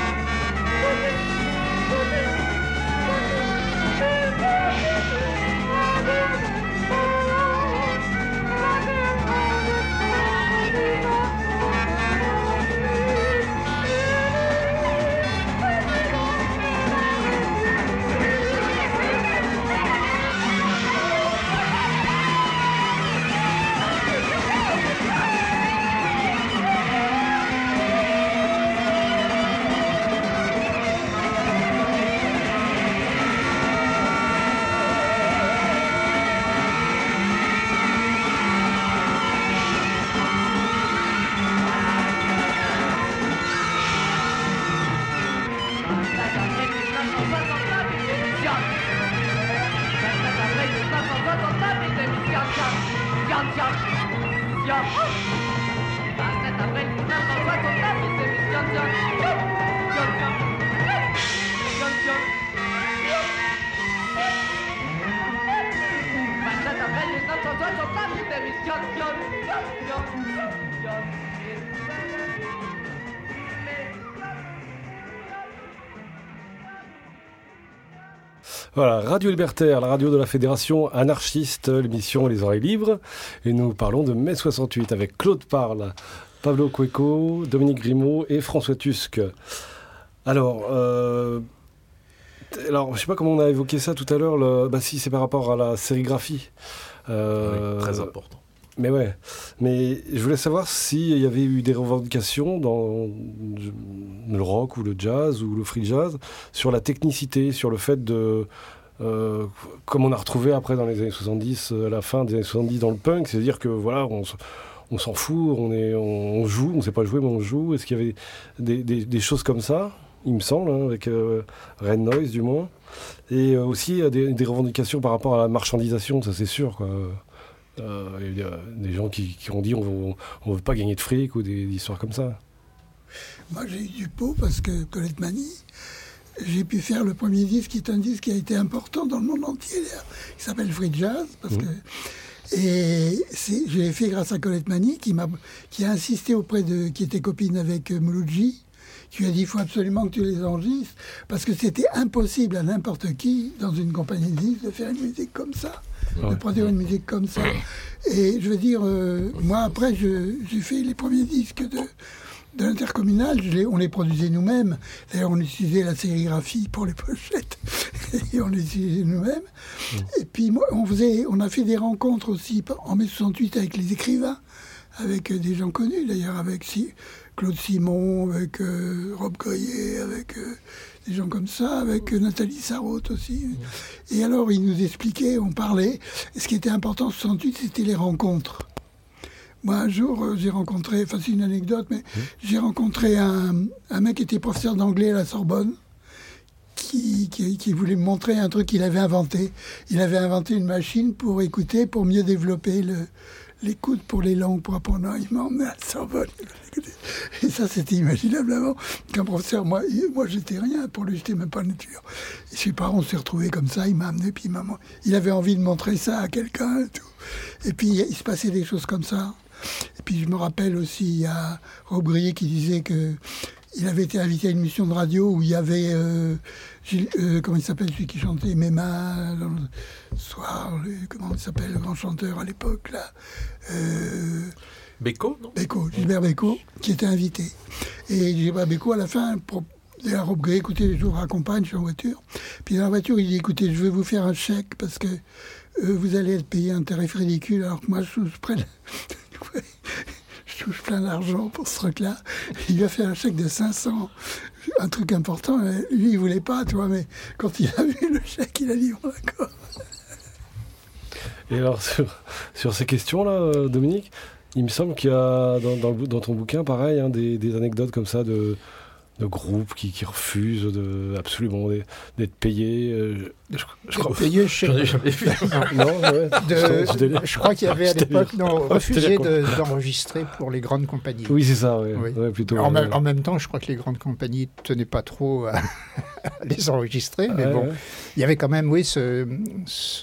Voilà, Radio Libertaire, la radio de la Fédération anarchiste, l'émission Les Oreilles Libres. Et nous parlons de mai 68 avec Claude Parle, Pablo Cueco, Dominique Grimaud et François Tusk. Alors, je ne sais pas comment on a évoqué ça tout à l'heure, si c'est par rapport à la sérigraphie. Oui, très important. Mais ouais, mais je voulais savoir s'il y avait eu des revendications dans le rock ou le jazz ou le free jazz sur la technicité, sur le fait de, comme on a retrouvé après dans les années 70, à la fin des années 70 dans le punk, c'est-à-dire que voilà, on s'en fout, on joue, on ne sait pas jouer mais on joue. Est-ce qu'il y avait des choses comme ça, il me semble, avec Red Noise du moins, et aussi des revendications par rapport à la marchandisation, ça c'est sûr, quoi. Il y a des gens qui ont dit on ne veut pas gagner de fric ou des histoires comme ça. Moi j'ai eu du pot parce que Colette Mani, j'ai pu faire le premier disque qui est un disque qui a été important dans le monde entier, qui s'appelle Free Jazz. Je l'ai fait grâce à Colette Mani qui a insisté qui était copine avec Mouloudji, qui lui a dit il faut absolument que tu les enregistres parce que c'était impossible à n'importe qui dans une compagnie de disques de faire une musique comme ça. De produire une musique comme ça. Et je veux dire, moi après, j'ai fait les premiers disques de l'Intercommunal, on les produisait nous-mêmes. D'ailleurs, on utilisait la sérigraphie pour les pochettes, et on les utilisait nous-mêmes. Et puis, on a fait des rencontres aussi en mai 68 avec les écrivains, avec des gens connus, d'ailleurs, avec Claude Simon, avec Rob Goyer, avec... des gens comme ça, avec Nathalie Sarraute aussi. Et alors, ils nous expliquaient, on parlait. Et ce qui était important en 68, c'était les rencontres. Moi, un jour, j'ai rencontré, c'est une anecdote, mais j'ai rencontré un mec qui était professeur d'anglais à la Sorbonne, qui voulait me montrer un truc qu'il avait inventé. Il avait inventé une machine pour écouter, pour mieux développer l'écoute pour les langues, pour apprendre. Il m'a emmené à la Sorbonne. Et ça, c'était imaginable avant qu'un professeur, moi j'étais rien, pour lui, j'étais même pas nature. Et ses parents, on s'est retrouvés comme ça, il m'a amené, puis il avait envie de montrer ça à quelqu'un et tout. Et puis, il se passait des choses comme ça. Et puis, je me rappelle aussi, il y a Rob Goyer qui disait qu'il avait été invité à une émission de radio où il y avait, comment il s'appelle, celui qui chantait Mes mains dans le soir, comment il s'appelle, le grand chanteur à l'époque, là Bécaud, non ? Bécaud, Gilbert Bécaud, qui était invité. Et Gilbert Bécaud, à la fin, Rob Goyer, écoutez, je vous raccompagne, je suis en voiture. Puis dans la voiture, il dit, écoutez, je vais vous faire un chèque parce que vous allez être payé un tarif ridicule, alors que moi, je touche plein d'argent pour ce truc-là. Il lui a fait un chèque de 500, un truc important. Lui, il voulait pas, tu vois, mais quand il a vu le chèque, il a dit, bon, d'accord. Et alors, sur ces questions-là, Dominique, il me semble qu'il y a dans ton bouquin, pareil, des anecdotes comme ça de groupes qui refusent absolument d'être payés. Je crois payés, j'en ai jamais vu. Je crois qu'il y avait à l'époque refusé d'enregistrer pour les grandes compagnies. Oui, c'est ça, plutôt. En même temps, je crois que les grandes compagnies ne tenaient pas trop à les enregistrer, mais il y avait quand même, ce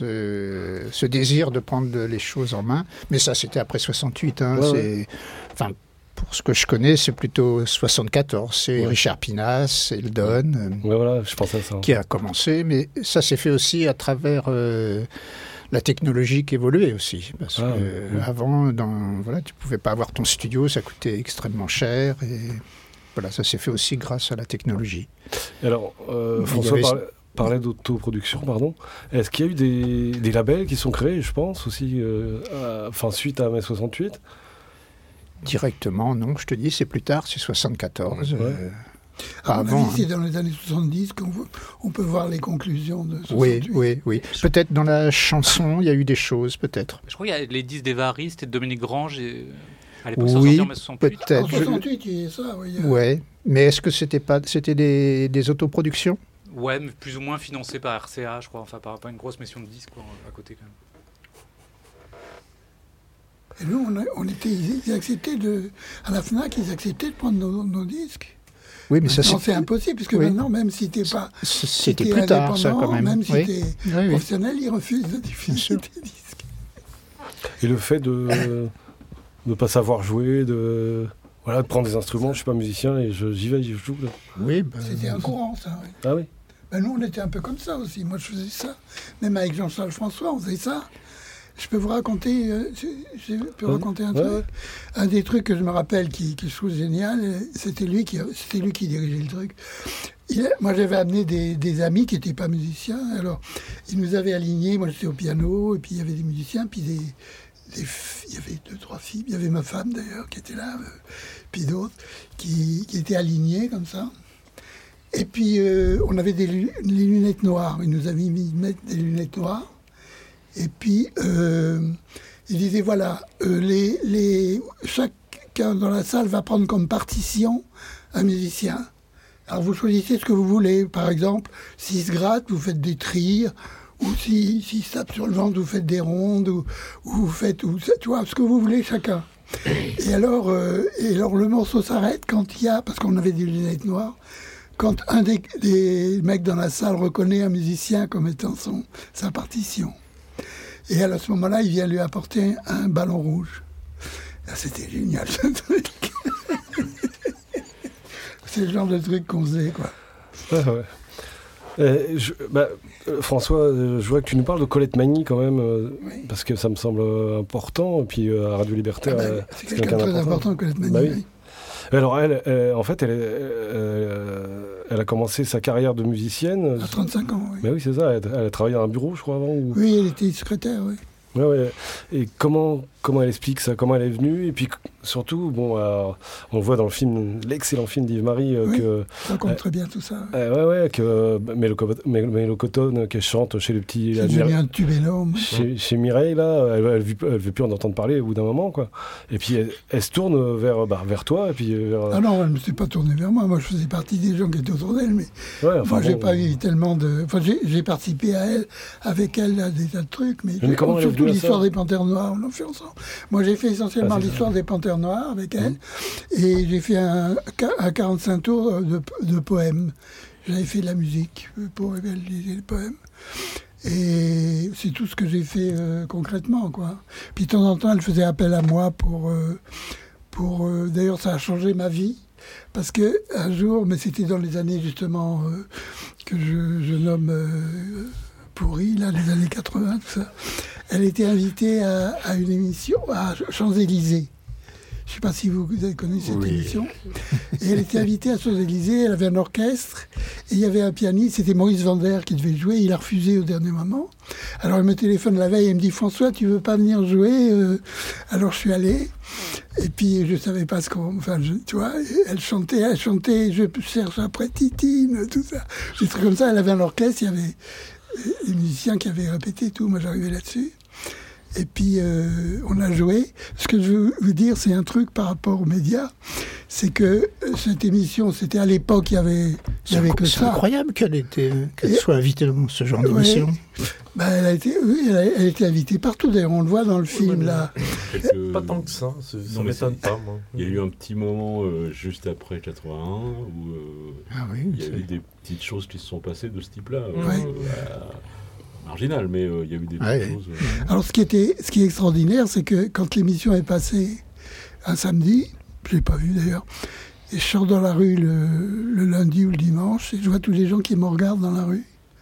désir de prendre les choses en main. Mais ça, c'était après 68. pour ce que je connais, c'est plutôt 74. C'est Richard Pinas, c'est Eldon voilà, je pensais à ça. Qui a commencé. Mais ça s'est fait aussi à travers la technologie qui évoluait aussi. Parce que avant, tu ne pouvais pas avoir ton studio, ça coûtait extrêmement cher. Et voilà, ça s'est fait aussi grâce à la technologie. Et alors, François parlait d'autoproduction, pardon. Est-ce qu'il y a eu des labels qui sont créés, je pense, aussi, suite à mai 68 ? Directement, non, je te dis, c'est plus tard, c'est 74. À mon avis, c'est dans les années 70 qu'on peut voir les conclusions de 68. Oui. Peut-être dans la chanson, il y a eu des choses, peut-être. Je crois qu'il y a les disques d'Évary, c'était de Dominique Grange, à l'époque, ça sortait en mai 68. Peut-être. En 68, il y a ça, oui. Oui, mais est-ce que c'était des autoproductions ? Ouais, mais plus ou moins financé par RCA, je crois, enfin par une grosse mission de disques à côté quand même. Et nous, ils acceptaient à la FNAC, ils acceptaient de prendre nos disques. Oui, mais ça c'est impossible, puisque maintenant, même si t'es pas... C'était plus tard, ça, quand même. Même si t'es professionnel, ils refusent de diffuser tes disques. Et le fait de ne pas savoir jouer, de prendre des instruments, je suis pas musicien, et j'y vais, je joue. Là. Oui, c'était un courant, ça, oui. Ah oui. Nous, on était un peu comme ça aussi. Moi, je faisais ça. Même avec Jean-Charles François, on faisait ça. Je peux vous raconter, raconter un truc. Un des trucs que je me rappelle qui je trouve génial, c'était lui qui dirigeait le truc. Moi, j'avais amené des amis qui n'étaient pas musiciens. Alors, ils nous avaient alignés. Moi, j'étais au piano, et puis il y avait des musiciens, puis il y avait 2-3 filles. Il y avait ma femme, d'ailleurs, qui était là, puis d'autres, qui étaient alignés comme ça. Et puis, on avait les lunettes noires. Ils nous avaient mis mettre des lunettes noires. Et puis, il disait, voilà, chacun dans la salle va prendre comme partition un musicien. Alors, vous choisissez ce que vous voulez. Par exemple, s'il se gratte, vous faites des trilles, ou s'il se tape sur le ventre, vous faites des rondes, ou vous faites, tu vois, ce que vous voulez chacun. Et alors, le morceau s'arrête quand il y a, parce qu'on avait des lunettes noires, quand un des mecs dans la salle reconnaît un musicien comme étant sa partition. Et à ce moment-là, il vient lui apporter un ballon rouge. Là, c'était génial, ce truc. C'est le genre de truc qu'on faisait, quoi. François, je vois que tu nous parles de Colette Magny quand même, parce que ça me semble important. Et puis à Radio Libertaire, c'est quelqu'un de très important, Colette Magny. Oui. Alors, elle a commencé sa carrière de musicienne. À 35 ans, oui. Ben oui, c'est ça. Elle a travaillé dans un bureau, je crois, avant. Oui, elle était secrétaire, oui. Ouais. Et comment elle explique ça, comment elle est venue, et puis surtout, on voit dans le film, l'excellent film d'Yves Marie, que ça raconte très bien tout ça. Que Mélo Cotton, qui chante chez le petit, c'est devenu un tube énorme. Chez Mireille, là, elle veut plus en entendre parler au bout d'un moment, quoi. Et puis elle se tourne vers toi, et puis Ah non, elle ne s'est pas tournée vers moi. Moi, je faisais partie des gens qui étaient autour d'elle, mais j'ai pas eu tellement de. Enfin, j'ai participé avec elle à des tas de trucs, mais surtout l'histoire des Panthères Noires, on l'a fait ensemble. Moi, j'ai fait essentiellement l'histoire des Panthères Noires avec elle, et j'ai fait un 45 tours de poèmes. J'avais fait de la musique pour réaliser les poèmes. Et c'est tout ce que j'ai fait concrètement, quoi. Puis de temps en temps, elle faisait appel à moi pour d'ailleurs, ça a changé ma vie. Parce qu'un jour, mais c'était dans les années justement que je nomme pourries, là, les années 80, tout ça. Elle était invitée à une émission à Champs-Élysées. Je ne sais pas si vous avez connu cette émission. Et elle était invitée à Champs-Élysées, elle avait un orchestre, et il y avait un pianiste, c'était Maurice Vander qui devait jouer, il a refusé au dernier moment. Alors elle me téléphone la veille, elle me dit « François, tu veux pas venir jouer ?» Alors je suis allé, et puis je ne savais pas ce qu'on... Enfin, tu vois, elle chantait « Je cherche après Titine », tout ça. Des trucs comme ça, elle avait un orchestre, il y avait les musiciens qui avaient répété tout, moi j'arrivais là-dessus. Et puis, on a joué. Ce que je veux vous dire, c'est un truc par rapport aux médias. C'est que cette émission, c'était à l'époque, il y avait que ça. C'est incroyable qu'elle soit invitée dans ce genre d'émission. Elle a été invitée partout. D'ailleurs, on le voit dans le film, là. Pas tant que ça. Ça m'étonne pas, moi. Il y a eu un petit moment juste après 81 où il y a eu des petites choses qui se sont passées de ce type-là. Marginal, mais il y a eu des choses. Alors, ce qui est extraordinaire, c'est que quand l'émission est passée un samedi, je l'ai pas vu d'ailleurs. Et je sors dans la rue le lundi ou le dimanche et je vois tous les gens qui me regardent dans la rue.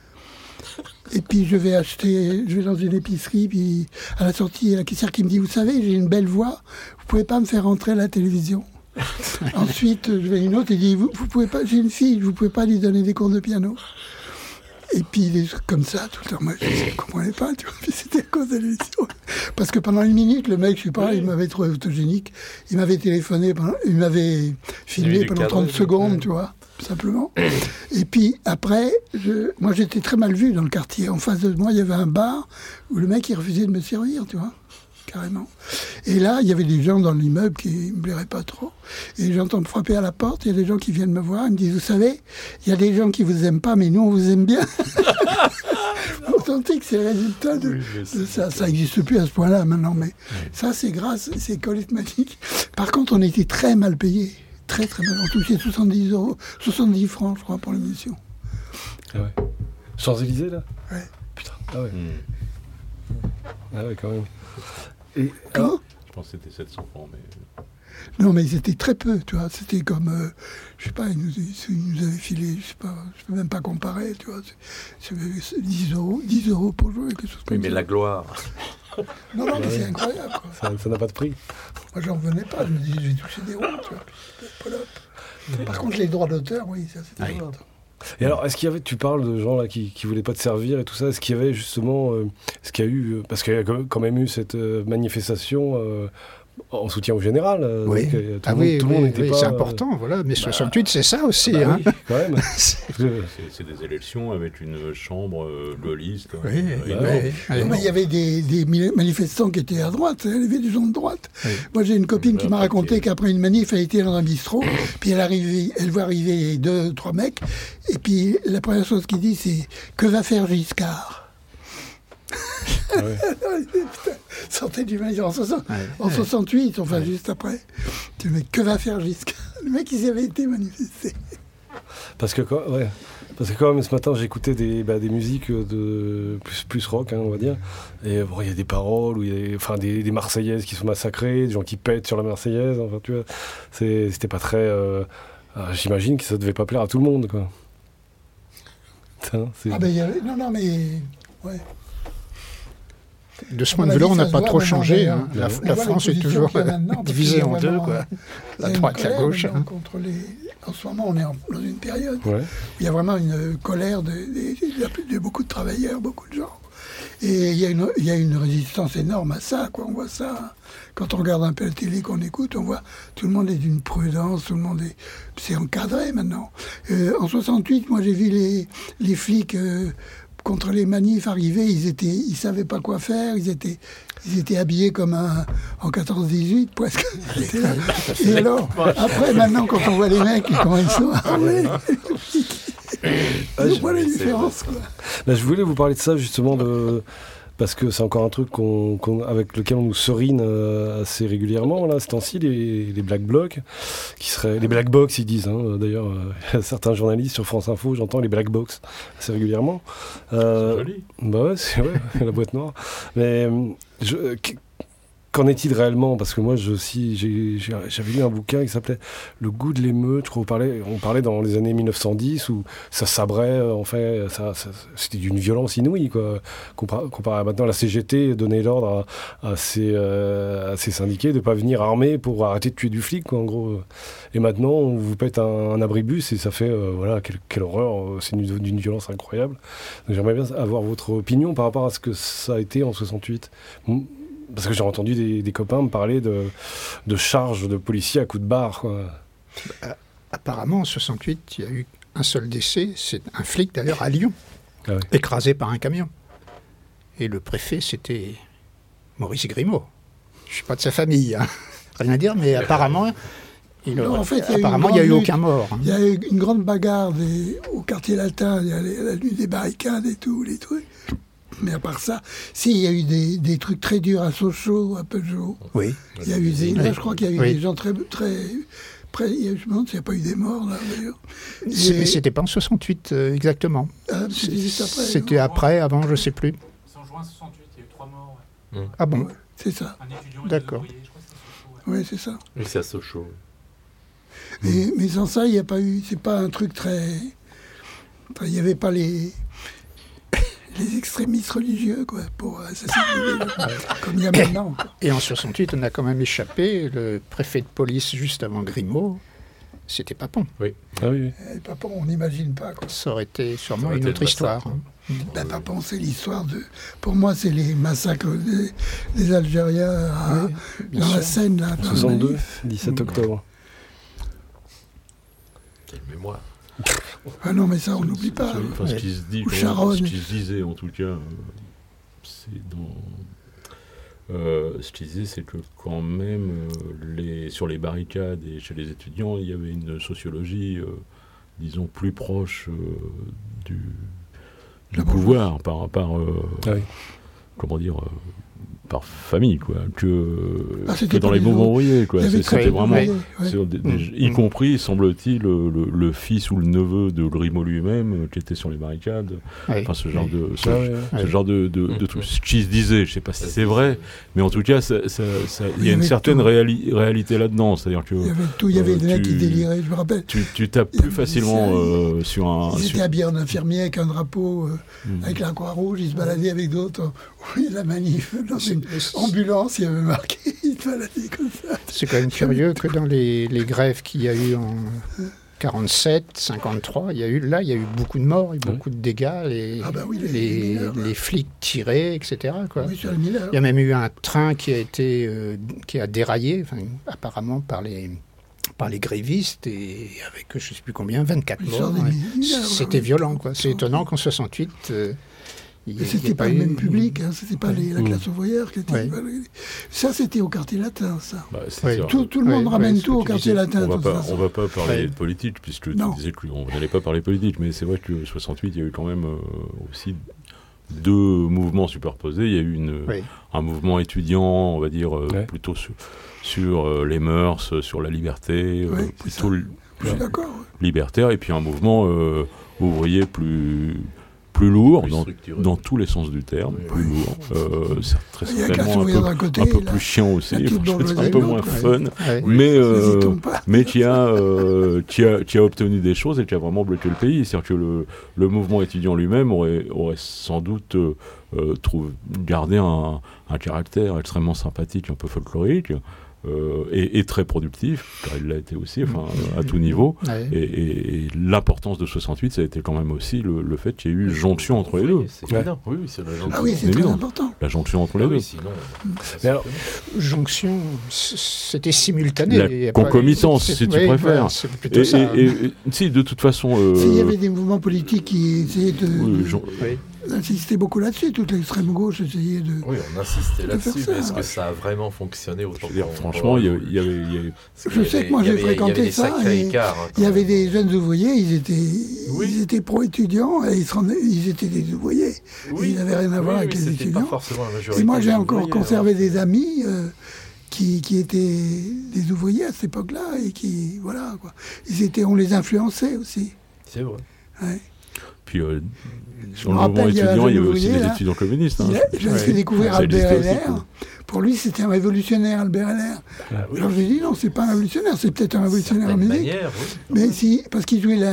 Et puis je vais dans une épicerie, puis à la sortie, il y a la caissière qui me dit, vous savez, j'ai une belle voix, vous pouvez pas me faire rentrer à la télévision. Ensuite, je vais à une autre et dit, vous pouvez pas, j'ai une fille, vous pouvez pas lui donner des cours de piano. Et puis des trucs comme ça, tout le temps, moi je ne comprenais pas, tu vois, puis c'était à cause de l'émission. Parce que pendant une minute, le mec, je sais pas, il m'avait trouvé photogénique, il m'avait téléphoné, il m'avait filmé pendant 30 secondes, tu vois, simplement. Et puis après, moi j'étais très mal vu dans le quartier. En face de moi, il y avait un bar où le mec, il refusait de me servir, tu vois. Carrément. Et là, il y avait des gens dans l'immeuble qui ne me plairaient pas trop. Et j'entends me frapper à la porte, il y a des gens qui viennent me voir, ils me disent, vous savez, il y a des gens qui vous aiment pas, mais nous, on vous aime bien. Vous sentez que c'est le résultat de ça. Ça n'existe plus à ce point-là maintenant, mais ça, c'est grâce, c'est Colette Magique. Par contre, on était très mal payés. Très, très mal. On touchait 70 francs, je crois, pour l'émission. Ah ouais. Champs-Élysées, là ? Ouais. Putain, ah ouais. Ah ouais, quand même. Et comment ? Je pense que c'était 700 francs, mais... Non, mais c'était très peu, tu vois. C'était comme, je sais pas, ils nous avaient filé, je sais pas, je peux même pas comparer, tu vois. C'est 10 euros pour jouer, quelque chose comme ça. Oui, mais la gloire. Non, mais c'est incroyable, quoi. Ça n'a pas de prix. Moi, j'en revenais pas. Je me disais, je vais toucher des ronds, tu vois. Par contre, les droits d'auteur, oui, ça, c'était vrai. Et alors, est-ce qu'il y avait, tu parles de gens là qui voulaient pas te servir et tout ça, est-ce qu'il y avait justement, est-ce qu'il y a eu, parce qu'il y a quand même eu cette manifestation en soutien au général. Oui, tout le monde n'était pas... c'est important, voilà. Mais 68, c'est ça aussi. Hein. Oui, quand même. c'est des élections avec une chambre gaulliste. Oui, mais il y avait des manifestants qui étaient à droite, il y avait des gens de droite. Oui. Moi, j'ai une copine qui m'a raconté qu'après une manif, elle était dans un bistrot, puis elle voit arriver 2-3 mecs, et puis la première chose qu'il dit, c'est « Que va faire Giscard ?» Sortait du manif en 68, enfin juste après. Tu dis, mais que va faire Giscard ? Le mec, ils avaient été manifestés. Parce que quand même ce matin, j'écoutais des musiques de plus rock, hein, on va dire. Et bon, il y a des paroles, où il y a des Marseillaises qui sont massacrées, des gens qui pètent sur la Marseillaise. Enfin, tu vois, c'était pas très. J'imagine que ça devait pas plaire à tout le monde, quoi. Non, mais ouais. De ce point de vue-là, on n'a pas trop changé. Hein. La France est toujours divisée en deux, quoi. La droite, la gauche. Hein. En ce moment, on est dans une période où il y a vraiment une colère de beaucoup de travailleurs, beaucoup de gens. Et il y a une résistance énorme à ça, quoi. On voit ça. Quand on regarde un peu la télé, qu'on écoute, on voit tout le monde est d'une prudence, tout le monde c'est encadré maintenant. En 68, moi, j'ai vu les flics... contre les manifs arrivés, ils savaient pas quoi faire, ils étaient habillés comme en 14-18 presque. Et alors, après, maintenant, quand on voit les mecs, comment ils sont armés, on voit la différence, quoi. Là, je voulais vous parler de ça, justement, parce que c'est encore un truc avec lequel on nous serine assez régulièrement, là, ces temps-ci, les Black Blocs, qui seraient... Les Black Box, ils disent, hein, d'ailleurs, certains journalistes sur France Info, j'entends les Black Box assez régulièrement. C'est joli. Bah ouais, c'est vrai, la boîte noire. Mais qu'en est-il réellement ? Parce que moi, j'avais lu un bouquin qui s'appelait « Le goût de l'émeute ». Je crois on parlait dans les années 1910 où ça sabrait, en fait, c'était d'une violence inouïe, quoi. Comparé à maintenant, la CGT donnait l'ordre à ses syndiqués de ne pas venir armés pour arrêter de tuer du flic, quoi, en gros. Et maintenant, on vous pète un abribus et ça fait, voilà, quelle horreur, c'est d'une violence incroyable. Donc, j'aimerais bien avoir votre opinion par rapport à ce que ça a été en 68. Parce que j'ai entendu des copains me parler de charges de policiers à coups de barre, quoi. Apparemment, en 68, il y a eu un seul décès. C'est un flic, d'ailleurs, à Lyon, écrasé par un camion. Et le préfet, c'était Maurice Grimaud. Je ne suis pas de sa famille, hein. Rien à dire, mais apparemment... il n'y a eu aucun mort. Hein. Il y a eu une grande bagarre au quartier latin. Il y a la nuit des barricades et tout, les trucs. Mais à part ça, il y a eu des trucs très durs à Sochaux, à Peugeot. Oui. Il y a eu je crois qu'il y a eu des gens très près. Je me demande s'il n'y a pas eu des morts, là, d'ailleurs. Mais c'était pas en 68, exactement. C'était juste après. C'était après, avant, je ne sais plus. C'est en juin 68, il y a eu 3 morts. Ouais. Ah bon ? C'est ça. Un étudiant. D'accord. Je crois que c'était Sochaux. Oui, c'est ça. Oui, c'est à Sochaux. Mais sans ça, il n'y a pas eu... C'est pas un truc très... Enfin, il n'y avait pas les extrémistes religieux, quoi, pour assassiner comme il y a maintenant. Et en 68, on a quand même échappé. Le préfet de police, juste avant Grimaud, c'était Papon. Oui. Ah oui. Papon, on n'imagine pas, quoi. Ça aurait été sûrement une autre histoire. Papon, c'est l'histoire de... Pour moi, c'est les massacres des Algériens dans la Seine, là. 62, 17 octobre. Quelle mémoire. Ah non, mais ça, on n'oublie pas. Ce qui se dit, ce qui se disait en tout cas, c'est ce qui se disait, c'est que quand même, sur les barricades et chez les étudiants, il y avait une sociologie, disons, plus proche du pouvoir, comment dire, par famille, quoi, que dans les mouvements ouvriers, quoi. C'était vraiment, y compris, semble-t-il, le fils ou le neveu de Grimaud lui-même, qui était sur les barricades. Enfin, ce genre de truc. Ce qui se disait, je ne sais pas si c'est vrai, mais en tout cas, il y a une certaine réalité là-dedans. C'est-à-dire que il y avait des mecs qui déliraient, je me rappelle. Tu tapes plus facilement sur un... Ils étaient habillés en infirmier avec un drapeau, avec la Croix-Rouge, ils se baladaient avec d'autres. Oui, la manif, dans une ambulance, il y avait marqué, ils se baladaient comme ça. C'est quand même curieux que dans les grèves qu'il y a eu en 47, 53, il y a eu beaucoup de morts, beaucoup de dégâts, les flics tiraient, etc. Quoi. Oui, il y a même eu un train qui a déraillé, apparemment par les grévistes, et avec, je ne sais plus combien, 24 morts. C'était violent, quoi. C'est étonnant qu'en 68... c'était pas le même public, c'était pas la classe ouvrière qui était... Ça, c'était au quartier latin, ça. Tout le monde ramène tout au quartier latin. On va pas parler de politique, puisque tu disais qu'on n'allait pas parler politique, mais c'est vrai que 68, il y a eu quand même aussi deux mouvements superposés. Il y a eu un mouvement étudiant, on va dire, plutôt sur les mœurs, sur la liberté, plutôt libertaire, et puis un mouvement ouvrier plus lourd, dans tous les sens du terme, plus lourd, très certainement un peu plus chiant aussi, un peu moins fun, mais qui a obtenu des choses et qui a vraiment bloqué le pays. C'est-à-dire que le mouvement étudiant lui-même aurait sans doute gardé un caractère extrêmement sympathique, un peu folklorique, et très productif, car il l'a été aussi, à tout niveau. Et l'importance de 68, ça a été quand même aussi le fait qu'il y ait eu jonction entre les deux. C'est évident. Oui, c'est la jonction. Ah oui, c'est très important. La jonction entre les deux. Sinon, alors, jonction, c'était simultané. La concomitance, si tu préfères. C'est plutôt ça. Et si, de toute façon... Il y avait des mouvements politiques qui essayaient de... insistait beaucoup là-dessus, toute l'extrême gauche essayait de... Oui, on insistait là-dessus, mais est-ce que ça a vraiment fonctionné autant que... Franchement, il y avait... Je sais que moi j'ai fréquenté ça, et il y avait des jeunes ouvriers, ils étaient pro-étudiants, et ils étaient des ouvriers, ils n'avaient rien à voir avec les étudiants. Et moi j'ai encore conservé des amis qui étaient des ouvriers à cette époque-là, et qui, voilà, quoi. On les influençait aussi. C'est vrai. Ouais. Puis, sur le mouvement étudiant, il y avait aussi des étudiants communistes. J'ai fait découvrir Albert Heller. Pour lui, c'était un révolutionnaire, Albert Heller. Alors j'ai dit, non, c'est pas un révolutionnaire, c'est peut-être un révolutionnaire en musique. Mais si, parce qu'il jouait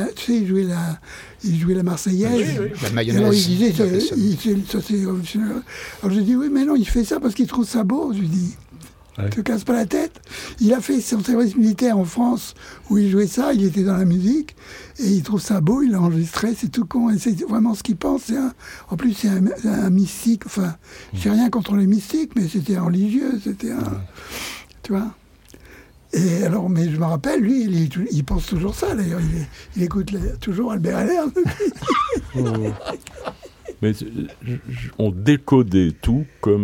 la Marseillaise. La mayonnaise. Alors il disait, ça c'est révolutionnaire. Alors j'ai dit, oui, mais non, il fait ça parce qu'il trouve ça beau. Je lui dis, te casse pas la tête. Il a fait son service militaire en France où il jouait ça, il était dans la musique et il trouve ça beau, il l'a enregistré, c'est tout con, et c'est vraiment ce qu'il pense. En plus, c'est un mystique, enfin, j'ai rien contre les mystiques, mais c'était un religieux, c'était un... Tu vois. Et alors, mais je me rappelle, lui, il pense toujours ça, d'ailleurs, il écoute toujours Albert Heller. Mais on décodait tout comme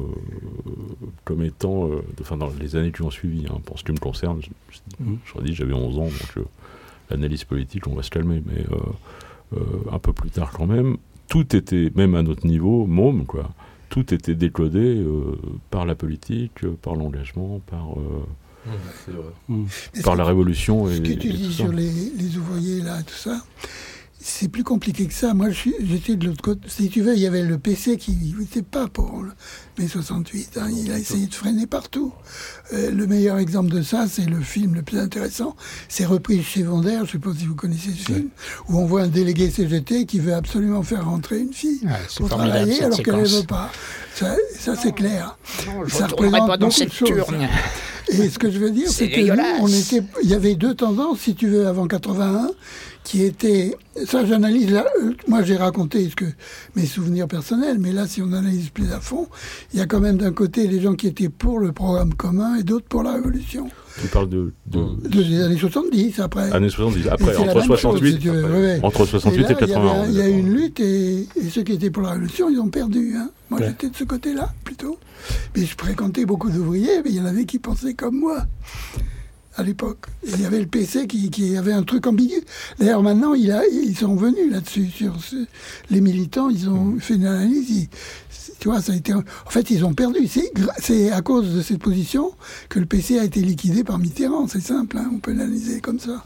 étant, dans les années qui ont suivi, pour ce qui me concerne, je redis, j'avais 11 ans, donc l'analyse politique, on va se calmer, mais un peu plus tard quand même, tout était, même à notre niveau, môme, quoi, tout était décodé par la politique, par l'engagement, par la révolution. Ce que tu dis sur les ouvriers, là, tout ça, c'est plus compliqué que ça. Moi, j'étais de l'autre côté. Si tu veux, il y avait le PC qui n'était pas pour mai 68. Hein. Il a essayé de freiner partout. Le meilleur exemple de ça, c'est le film le plus intéressant. C'est Reprise chez Vendère, je ne sais pas si vous connaissez ce film, où on voit un délégué CGT qui veut absolument faire rentrer une fille pour travailler alors qu'elle ne veut pas. Ça c'est clair. Non, je ça ne retournerai pas dans cette turne. Et ce que je veux dire, c'est que nous, il y avait deux tendances, si tu veux, avant 81, qui étaient... Ça, j'analyse... moi, j'ai raconté mes souvenirs personnels, mais là, si on analyse plus à fond, il y a quand même d'un côté les gens qui étaient pour le programme commun et d'autres pour la Révolution. Tu parles des années 70, après. Années 70, après, entre 68, entre 68 et 81. Il y a eu une lutte, et ceux qui étaient pour la Révolution, ils ont perdu. Hein. Moi, j'étais de ce côté-là, plutôt. Mais je fréquentais beaucoup d'ouvriers, mais il y en avait qui pensaient comme moi, à l'époque. Et il y avait le PC qui avait un truc ambigu. D'ailleurs, maintenant, ils sont venus là-dessus, sur les militants, ils ont fait une analyse. Tu vois, ça a été... En fait, ils ont perdu. C'est à cause de cette position que le PC a été liquidé par Mitterrand. C'est simple, hein, on peut l'analyser comme ça.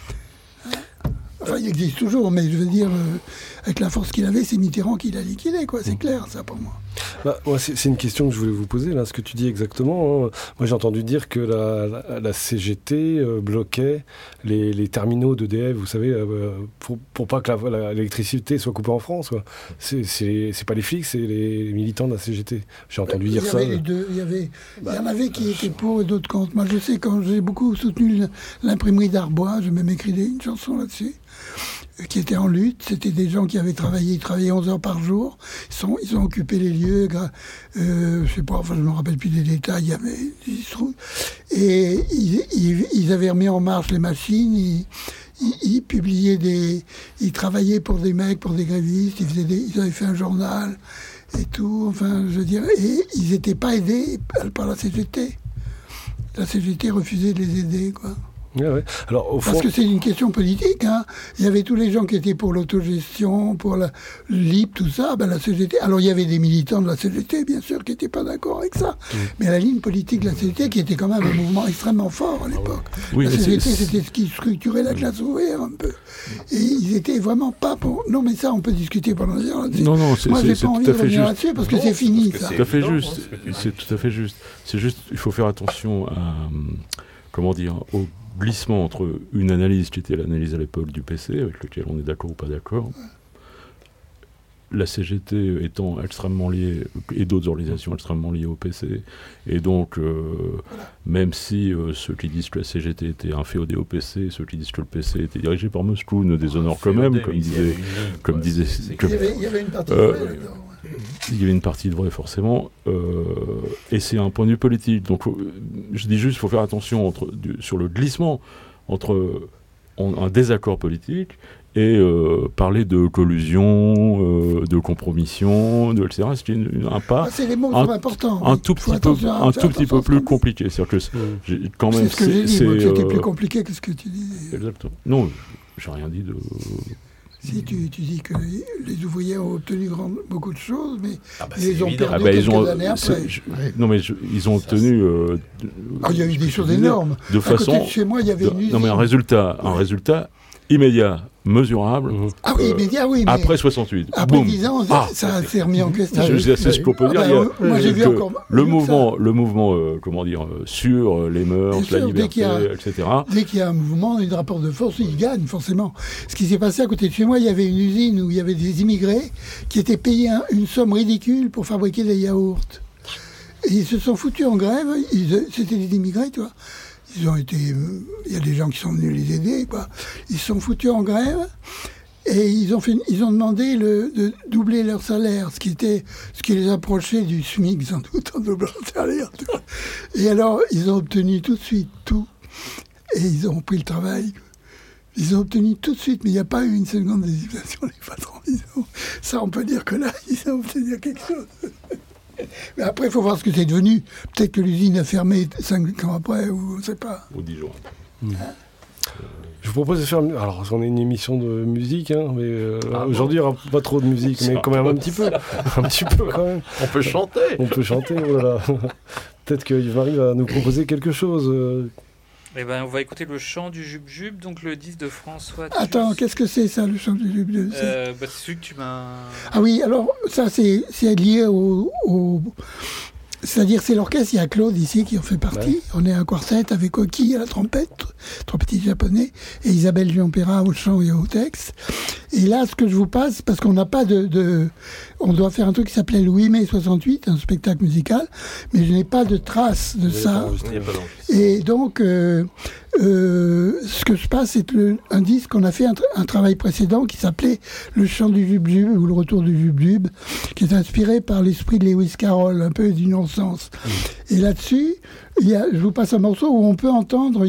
Enfin, il existe toujours, mais je veux dire, avec la force qu'il avait, c'est Mitterrand qui l'a liquidé, quoi. C'est clair, ça, pour moi. C'est une question que je voulais vous poser, là, ce que tu dis exactement. Hein. Moi, j'ai entendu dire que la CGT bloquait les terminaux d'EDF, vous savez, pour pas que l'électricité soit coupée en France. Quoi. C'est pas les flics, c'est les militants de la CGT. J'ai entendu dire ça. Il y en avait qui étaient pour et d'autres contre. Moi, je sais, quand j'ai beaucoup soutenu l'imprimerie d'Arbois, j'ai même écrit une chanson là-dessus, qui étaient en lutte. C'était des gens qui avaient travaillé 11 heures par jour. Ils ont occupé les lieux, je sais pas, enfin, je me rappelle plus des détails, il y avait et ils avaient remis en marche les machines, ils publiaient ils travaillaient pour des mecs, pour des grévistes, ils avaient fait un journal et tout, enfin, je veux dire, et ils n'étaient pas aidés par la CGT. La CGT refusait de les aider, quoi. Ouais. Alors, au fond... Parce que c'est une question politique. Hein. Il y avait tous les gens qui étaient pour l'autogestion, pour le LIP, tout ça. Ben, la CGT. Alors il y avait des militants de la CGT, bien sûr, qui n'étaient pas d'accord avec ça. Mais la ligne politique de la CGT, qui était quand même un mouvement extrêmement fort à l'époque. Oui, la CGT, c'était ce qui structurait la classe ouvrière un peu. Et ils étaient vraiment pas pour... Non, mais ça, on peut discuter pendant des heures là-dessus. Non, moi, j'ai pas envie de revenir là-dessus parce que c'est fini, ça. C'est tout à fait juste. C'est tout à fait juste. C'est juste, il faut faire attention à... Comment dire, au glissement entre une analyse qui était l'analyse à l'époque du PC, avec lequel on est d'accord ou pas d'accord, la CGT étant extrêmement liée, et d'autres organisations extrêmement liées au PC, et donc même si ceux qui disent que la CGT était inféodée au PC, ceux qui disent que le PC était dirigé par Moscou ne déshonorent quand même, comme disait... Il y avait une partie vraie là-dedans. Il y avait une partie de vrai, forcément, et c'est un point de vue politique. Donc, je dis juste qu'il faut faire attention sur le glissement entre un désaccord politique et parler de collusion, de compromission, etc. C'est un pas. C'est les mots qui sont importants. Un tout petit peu plus compliqué. C'est-à-dire que quand même, c'est ce que j'ai dit, moi, que c'était plus compliqué que ce que tu dis. Exactement. Non, j'ai rien dit de. Si tu dis que les ouvriers ont obtenu beaucoup de choses, mais ils ont perdu quelques années après. Non, mais ils ont obtenu... il y a eu des choses énormes. De façon... À côté de chez moi, il y avait une usine. Non, mais un résultat immédiat, mesurable. Ah oui, immédiat, oui. Mais après 68. Après 10 ans, ça s'est remis en question. C'est ce qu'on peut dire. Moi, j'ai vu encore... Le mouvement, comment dire, sur les mœurs, la liberté, etc. Dès qu'il y a un mouvement, un rapport de force, il gagne, forcément. Ce qui s'est passé à côté de chez moi, il y avait une usine où il y avait des immigrés qui étaient payés une somme ridicule pour fabriquer des yaourts. Et ils se sont foutus en grève. C'était des immigrés, tu vois. Il y a des gens qui sont venus les aider, quoi. Ils se sont foutus en grève et ils ont demandé de doubler leur salaire, ce qui les approchait du SMIC, sans doute, en doublant le salaire. Tu vois. Et alors, ils ont obtenu tout de suite tout. Et ils ont pris le travail. Ils ont obtenu tout de suite, mais il n'y a pas eu une seconde d'hésitation, les patrons. Ça, on peut dire que là, ils ont obtenu quelque chose. Mais après, il faut voir ce que c'est devenu. Peut-être que l'usine a fermé 5 ans après, ou on ne sait pas. Ou 10 jours. Je vous propose de faire... Alors, on est une émission de musique, hein, mais aujourd'hui, il n'y aura pas trop de musique, mais quand même un petit peu. Un petit peu, quand même. On peut chanter. On peut chanter, voilà. Peut-être que Yves-Marie va nous proposer quelque chose. Eh ben, on va écouter le chant du Jub-Jub, donc le disque de François. Attends, qu'est-ce que c'est ça, le chant du Jub-Jub? C'est celui que tu m'as... Ah oui, alors ça c'est lié au... C'est-à-dire c'est l'orchestre, il y a Claude ici qui en fait partie. Ouais. On est un quartet avec Oki à la trompette, trompettiste japonais, et Isabelle Giampera au chant et au texte. Et là, ce que je vous passe, parce qu'on n'a pas on doit faire un truc qui s'appelait le 8 mai 68, un spectacle musical, mais je n'ai pas de trace de ça. Et donc, ce que je passe, c'est un disque qu'on a fait, un travail précédent qui s'appelait Le chant du Jub-Jub ou Le retour du Jub-Jub, qui est inspiré par l'esprit de Lewis Carroll, un peu du non-sens. Et là-dessus, je vous passe un morceau où on peut entendre,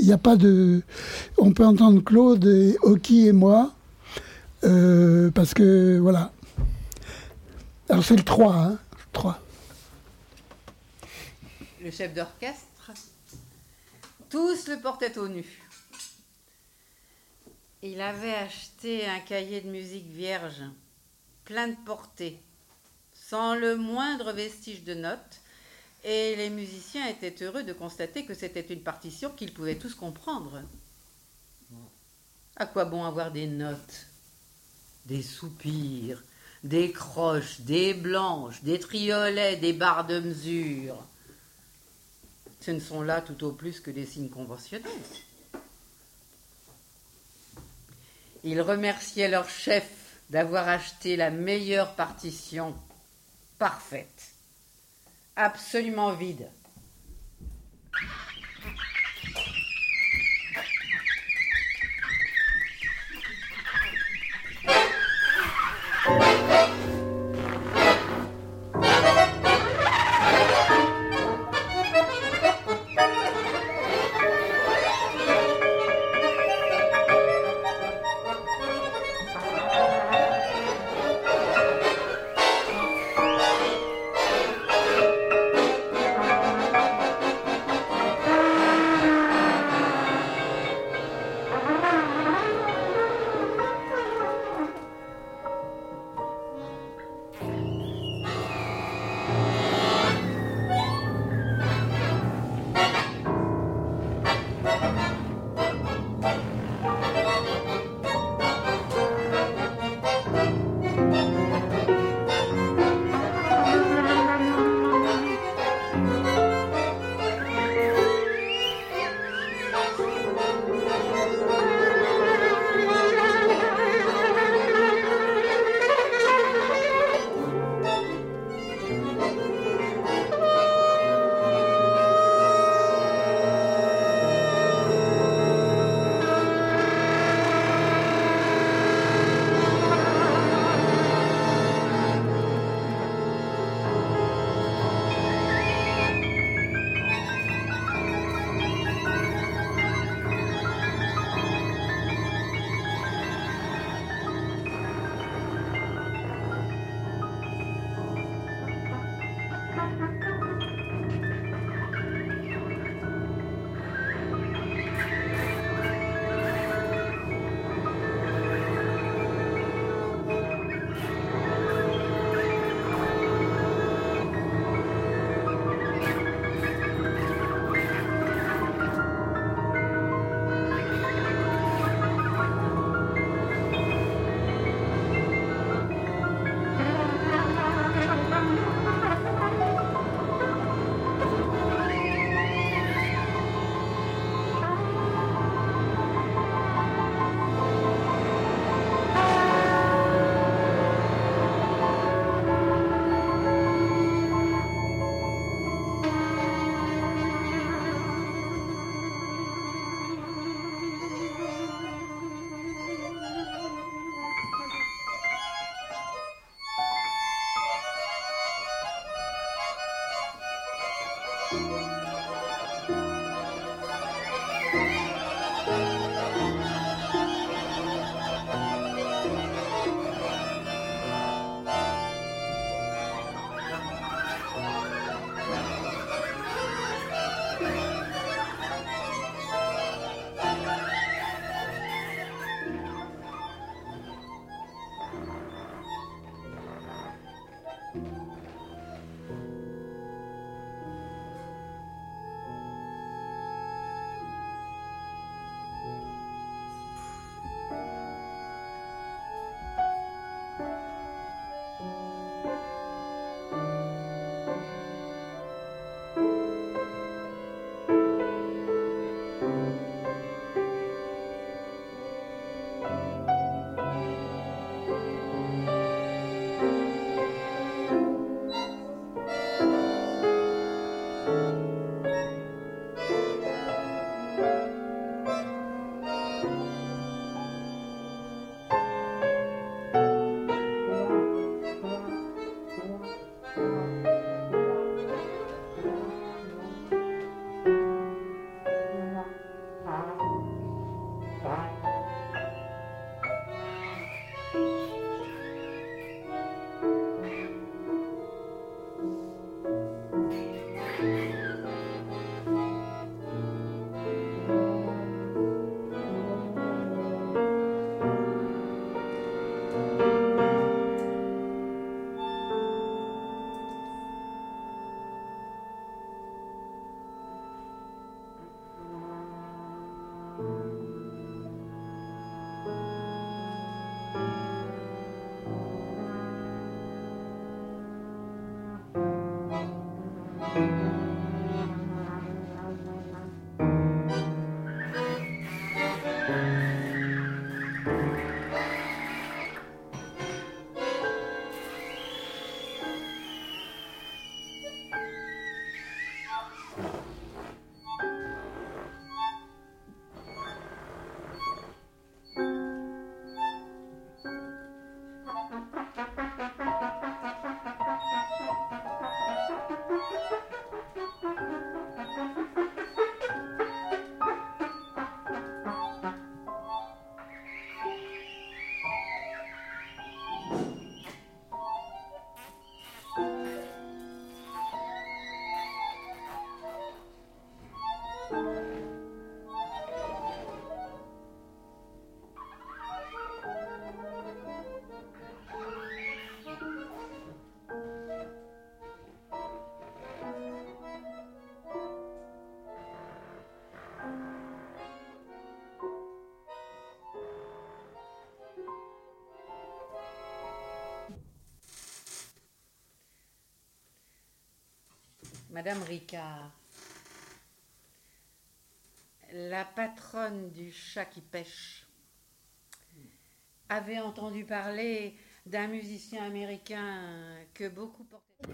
on peut entendre Claude, Oki et moi, parce que, voilà. Alors c'est le 3, hein, 3. Le chef d'orchestre, tous le portaient au nu. Il avait acheté un cahier de musique vierge, plein de portées, sans le moindre vestige de notes, et les musiciens étaient heureux de constater que c'était une partition qu'ils pouvaient tous comprendre. À quoi bon avoir des notes, des soupirs, des croches, des blanches, des triolets, des barres de mesure? Ce ne sont là tout au plus que des signes conventionnels. Ils remerciaient leur chef d'avoir acheté la meilleure partition, parfaite, absolument vide. Madame Ricard, la patronne du chat qui pêche, avait entendu parler d'un musicien américain que beaucoup portaient.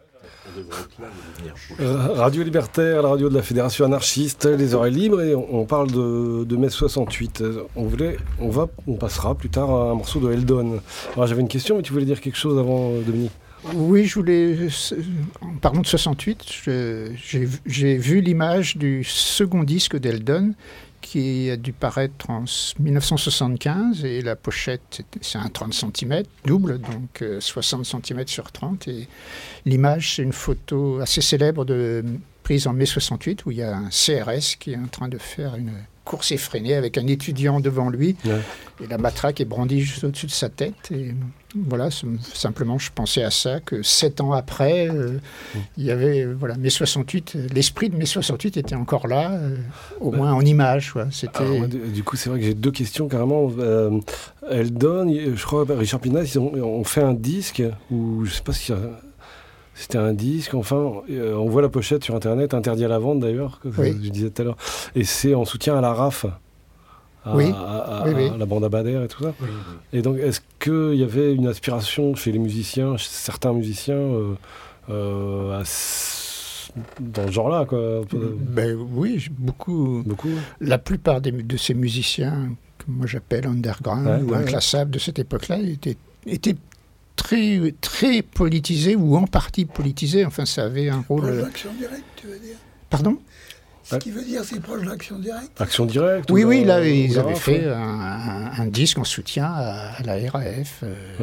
Radio Libertaire, la radio de la Fédération anarchiste, les oreilles libres, et on parle de mai 68. On passera plus tard à un morceau de Eldon. Alors j'avais une question, mais tu voulais dire quelque chose avant, Dominique? Oui, je voulais. En parlant de 68, j'ai vu l'image du second disque d'Eldon qui a dû paraître en 1975, et la pochette, c'est un 30 cm double, donc 60 cm sur 30, et l'image, c'est une photo assez célèbre prise en mai 68, où il y a un CRS qui est en train de faire une course effrénée avec un étudiant devant lui, et la matraque est brandie juste au-dessus de sa tête, et voilà, simplement je pensais à ça, que 7 ans après, il y avait, mai 68, l'esprit de mai 68 était encore là, au moins en image. Alors, du coup, c'est vrai que j'ai 2 questions carrément. Eldon, je crois, Richard Pinas, ils ont fait un disque, ou je sais pas si c'était un disque, enfin, on voit la pochette sur Internet, interdit à la vente d'ailleurs, comme je disais tout à l'heure, et c'est en soutien à la RAF. À la bande à Bader et tout ça. Oui. Et donc, est-ce qu'il y avait une aspiration chez les musiciens, chez certains musiciens, dans ce genre-là, quoi? Oui, beaucoup. La plupart de ces musiciens, que moi j'appelle underground ou inclassables de cette époque-là, étaient très, très politisés ou en partie politisés. Enfin, ça avait un rôle. Proche de l'action directe, tu veux dire? Pardon? Ce qui veut dire, c'est proche de l'action directe. Action directe? Oui, là, ils avaient fait un disque en soutien à la RAF,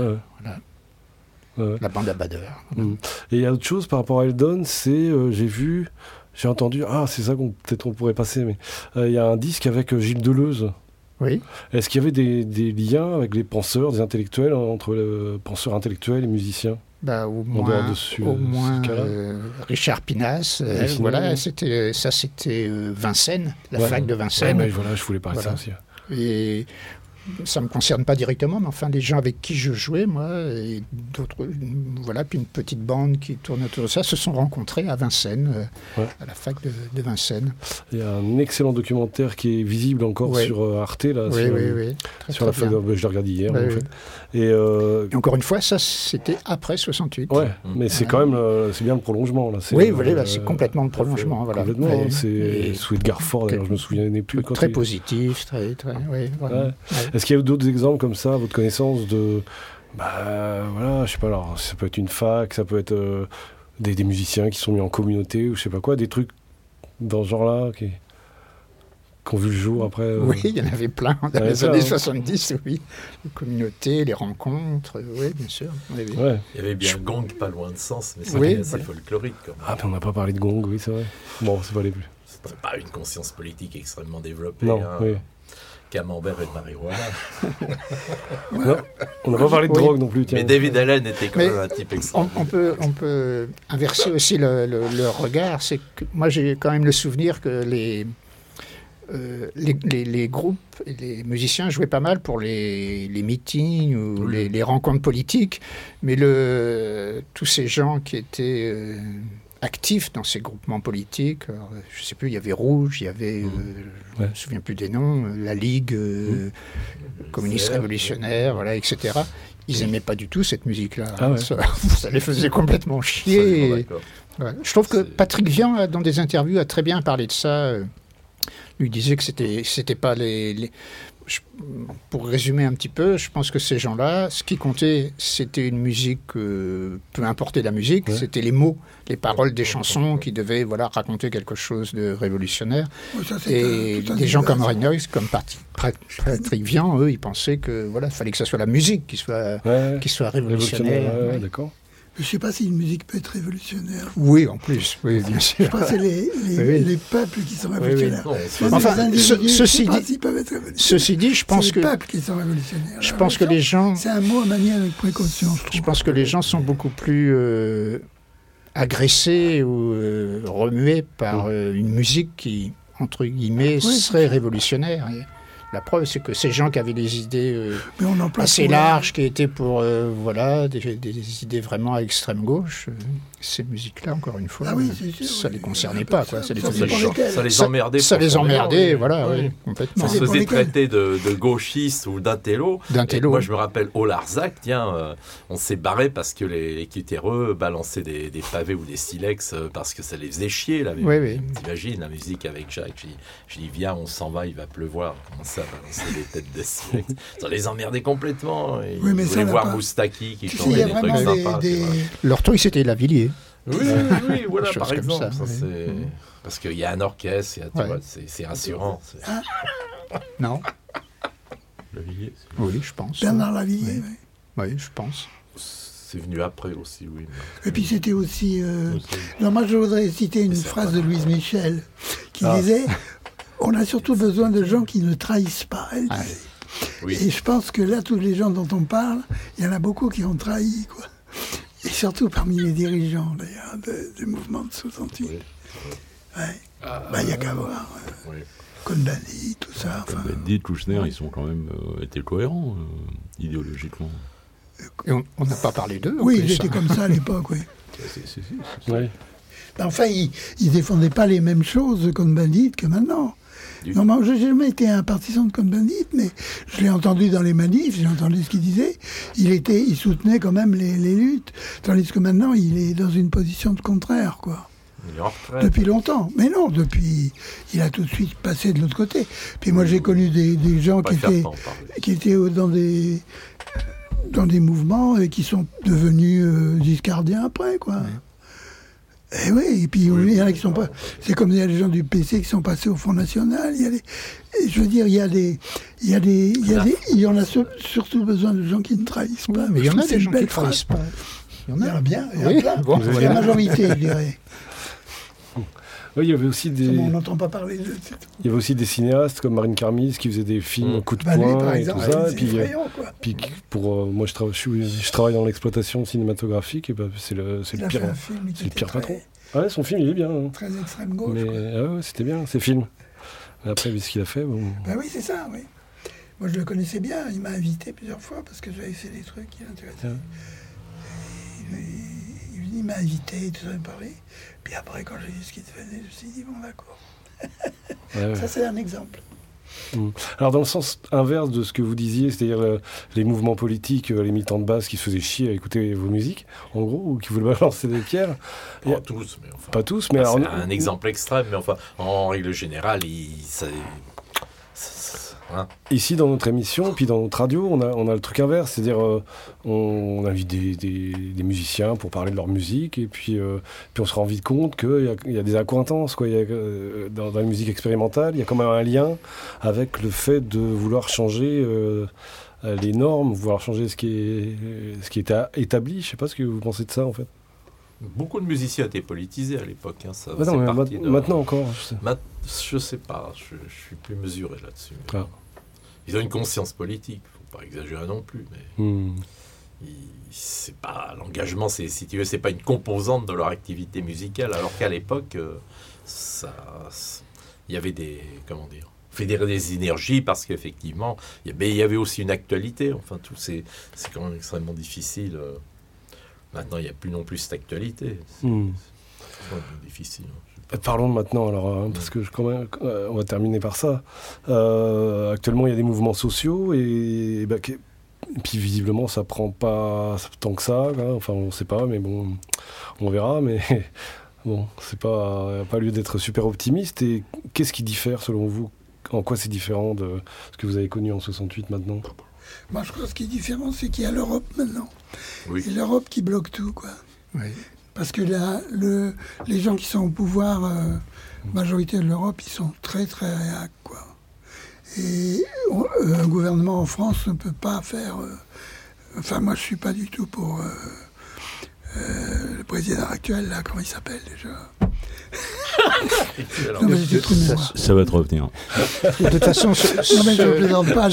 la bande à Bader. Et il y a autre chose par rapport à Eldon, c'est, j'ai entendu, c'est ça peut-être on pourrait passer, mais il y a un disque avec Gilles Deleuze. Oui. Est-ce qu'il y avait des liens avec les penseurs, des intellectuels, entre les penseurs intellectuels et musiciens? Au moins Richard Pinas, c'était Vincennes, la fac de Vincennes. Je voulais parler de ça aussi. Et ça ne me concerne pas directement, mais enfin, les gens avec qui je jouais, moi, et d'autres, puis une petite bande qui tourne autour de ça, se sont rencontrés à Vincennes, à la fac de Vincennes. Il y a un excellent documentaire qui est visible encore sur Arte, là, sur la fac je l'ai regardé hier, en fait. Et encore une fois, ça, c'était après 68. Mais c'est quand même, c'est bien le prolongement, là. C'est complètement le prolongement. Complètement, c'est sous Edgar Faure, d'ailleurs, je me souvenais plus. Très positif, très, Est-ce qu'il y a d'autres exemples comme ça, à votre connaissance, de... je sais pas, alors, ça peut être une fac, ça peut être des musiciens qui sont mis en communauté, ou je sais pas quoi, des trucs dans ce genre-là, qui ont vu le jour après Oui, il y en avait plein dans les années 70, les communautés, les rencontres, bien sûr. Il y avait bien Gong pas loin de Sens, mais c'est assez folklorique. Mais on n'a pas parlé de Gong, oui, c'est vrai. Bon, c'est pas les plus. C'est pas une conscience politique extrêmement développée. Non, Camembert et de marijuana. Non, on n'a pas parlé de drogue non plus. Tiens. Mais David Allen était quand même un type extraordinaire. On peut inverser aussi le regard. C'est que moi, j'ai quand même le souvenir que les groupes et les musiciens jouaient pas mal pour les meetings ou les rencontres politiques, mais tous ces gens qui étaient actifs dans ces groupements politiques, alors, je ne sais plus, il y avait Rouge, il y avait, je ne me souviens plus des noms, la Ligue communiste révolutionnaire, etc. Ils n'aimaient pas du tout cette musique-là. Ça les faisait complètement chier. Je trouve que Patrick Vian, dans des interviews, a très bien parlé de ça. Lui disait que c'était pas pour résumer un petit peu, je pense que ces gens-là, ce qui comptait, c'était une musique, peu importe la musique, c'était les mots, les paroles des chansons qui devaient raconter quelque chose de révolutionnaire. Et des gens comme Reynolds, comme Patrick Vian, eux, ils pensaient que fallait que ça soit la musique qui soit révolutionnaire. D'accord. Je ne sais pas si une musique peut être révolutionnaire. Oui, en plus, bien sûr. Je pense que c'est les peuples qui sont révolutionnaires. Enfin, ceci dit, je pense que... C'est les peuples qui sont révolutionnaires. Je pense que les gens... C'est un mot à manier avec précaution, je trouve. Je pense que les gens sont beaucoup plus agressés ou remués par une musique qui, entre guillemets, serait révolutionnaire. La preuve, c'est que ces gens qui avaient des idées assez larges, qui étaient pour des idées vraiment à extrême gauche, ces musiques-là, encore une fois, ça ne les concernait pas. Quoi. Ça les emmerdait. Ça les emmerdait, complètement. Ça se faisait traiter de gauchiste ou d'intello. Moi, je me rappelle au Larzac, on s'est barré parce que les cutéreux balançaient des pavés ou des silex parce que ça les faisait chier. Là, t'imagines la musique avec Jacques. Je dis, viens, on s'en va, il va pleuvoir. Comment ça, balancer des têtes de silex. Ça les emmerdait complètement. Ils voulaient voir Moustaki qui chantait des trucs sympas. Leur truc, c'était Lavilliers. Oui, voilà, par exemple. Parce qu'il y a un orchestre, c'est rassurant. Non. Lavilliers. Oui, je pense. Bernard Lavilliers, oui, je pense. C'est venu après aussi, oui. Et puis c'était aussi... Non, moi, je voudrais citer une phrase de Louise Michel qui disait « On a surtout besoin de gens qui ne trahissent pas », elle disait. Oui. Et je pense que là, tous les gens dont on parle, il y en a beaucoup qui ont trahi, quoi. Et surtout parmi les dirigeants, d'ailleurs, du mouvement de 68. Oui. Il n'y a qu'à voir. Cohn-Bendit, tout ça. Cohn-Bendit, Kouchner, ils sont quand même été cohérents, idéologiquement. Et on n'a pas parlé d'eux. Oui, ils étaient comme ça à l'époque, oui. Enfin, ils ne défendaient pas les mêmes choses Cohn-Bendit que maintenant. Non, moi, je n'ai jamais été un partisan de Cohn-Bendit, mais je l'ai entendu dans les manifs, j'ai entendu ce qu'il disait. Il soutenait quand même les luttes, tandis que maintenant, il est dans une position de contraire, quoi. Depuis longtemps. Mais non, il a tout de suite passé de l'autre côté. Puis moi, j'ai connu des gens qui étaient dans des mouvements et qui sont devenus giscardiens après, quoi. Et oui, et puis il y en a qui sont pas. C'est comme il y a des gens du PC qui sont passés au Front National. Je veux dire, il y en a surtout besoin de gens qui ne trahissent pas. Mais il y en a des gens qui ne trahissent pas. Il y en a bien, il y en a plein. C'est la majorité, je dirais. Oui, il y avait aussi on n'entend pas parler de... Il y avait aussi des cinéastes comme Marine Karmis qui faisaient des films coup de poing et tout ça. Et puis pour moi, je travaille dans l'exploitation cinématographique et c'est le pire patron. Ouais, son film il est bien. Très extrême gauche. Mais c'était bien ces films. Après, vu ce qu'il a fait. Bon... oui, c'est ça. Oui. Moi, je le connaissais bien. Il m'a invité plusieurs fois parce que j'avais fait des trucs qui l'intéressaient. Il m'a invité, tout ça, il me parlait. Puis après, quand j'ai vu ce qu'il faisait, je me suis dit, bon, d'accord. Ça, c'est un exemple. Alors, dans le sens inverse de ce que vous disiez, c'est-à-dire les mouvements politiques, les militants de base qui se faisaient chier à écouter vos musiques, en gros, ou qui voulaient balancer des pierres. Pas tous, mais enfin. Pas tous, mais alors. C'est un exemple extrême, mais enfin, en règle générale, Ici, dans notre émission, puis dans notre radio, on a le truc inverse, c'est-à-dire on invite des musiciens pour parler de leur musique, et puis on se rend vite compte qu'il y a des accointances, quoi. Dans la musique expérimentale, il y a quand même un lien avec le fait de vouloir changer les normes, vouloir changer ce qui est établi. Je ne sais pas ce que vous pensez de ça, en fait. Beaucoup de musiciens étaient politisés à l'époque. Maintenant encore. Je sais pas, je suis plus mesuré là-dessus. Ils ont une conscience politique, faut pas exagérer non plus, mais c'est pas l'engagement, si tu veux, c'est pas une composante de leur activité musicale, alors qu'à l'époque, il y avait fédérer des énergies parce qu'effectivement, il y avait aussi une actualité. Enfin, c'est quand même extrêmement difficile. Maintenant, il n'y a plus non plus cette actualité. C'est difficile. Parlons maintenant, alors, parce que on va terminer par ça. Actuellement, il y a des mouvements sociaux et puis visiblement, ça prend pas tant que ça. Enfin, on ne sait pas, mais bon, on verra. Mais bon, c'est pas lieu d'être super optimiste. Et qu'est-ce qui diffère, selon vous ? En quoi c'est différent de ce que vous avez connu en 68 maintenant ? Moi, je crois que ce qui est différent, c'est qu'il y a l'Europe maintenant. Oui. C'est l'Europe qui bloque tout, quoi. Oui. Parce que les gens qui sont au pouvoir, majorité de l'Europe, ils sont très, très réacs, quoi. Et un gouvernement en France ne peut pas faire... enfin, moi, je ne suis pas du tout pour le président actuel, là, comment il s'appelle, déjà ? Ça va te revenir. De toute façon, ce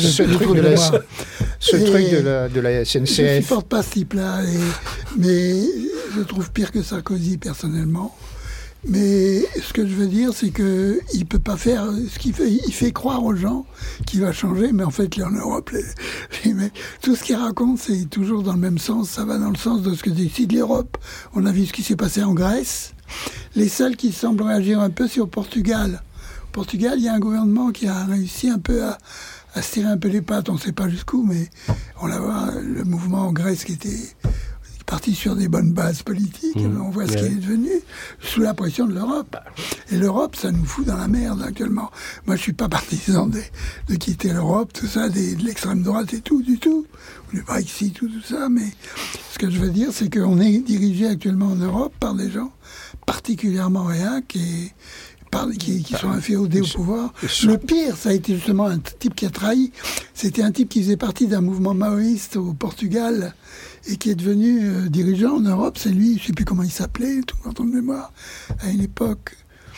truc de la SNCF... Je ne supporte pas ce type-là, mais je trouve pire que Sarkozy, personnellement. Mais ce que je veux dire, c'est qu'il ne peut pas faire ce qu'il fait. Il fait croire aux gens qu'il va changer, mais en fait, en Europe, tout ce qu'il raconte, c'est toujours dans le même sens. Ça va dans le sens de ce que décide l'Europe. On a vu ce qui s'est passé en Grèce. Les seuls qui semblent réagir un peu, c'est au Portugal. Au Portugal, il y a un gouvernement qui a réussi un peu à se tirer un peu les pattes. On ne sait pas jusqu'où, mais on a vu le mouvement en Grèce qui était parti sur des bonnes bases politiques. On voit ce qu'il est devenu sous la pression de l'Europe. Et l'Europe, ça nous fout dans la merde actuellement. Moi, je suis pas partisan de quitter l'Europe, tout ça, de l'extrême droite et tout, du tout. Ou le Brexit, tout ça. Mais ce que je veux dire, c'est qu'on est dirigé actuellement en Europe par des gens particulièrement réacs et qui sont inféodés au pouvoir. Le pire, ça a été justement un type qui a trahi. C'était un type qui faisait partie d'un mouvement maoïste au Portugal et qui est devenu dirigeant en Europe. C'est lui, je ne sais plus comment il s'appelait, tout en de mémoire, à une époque.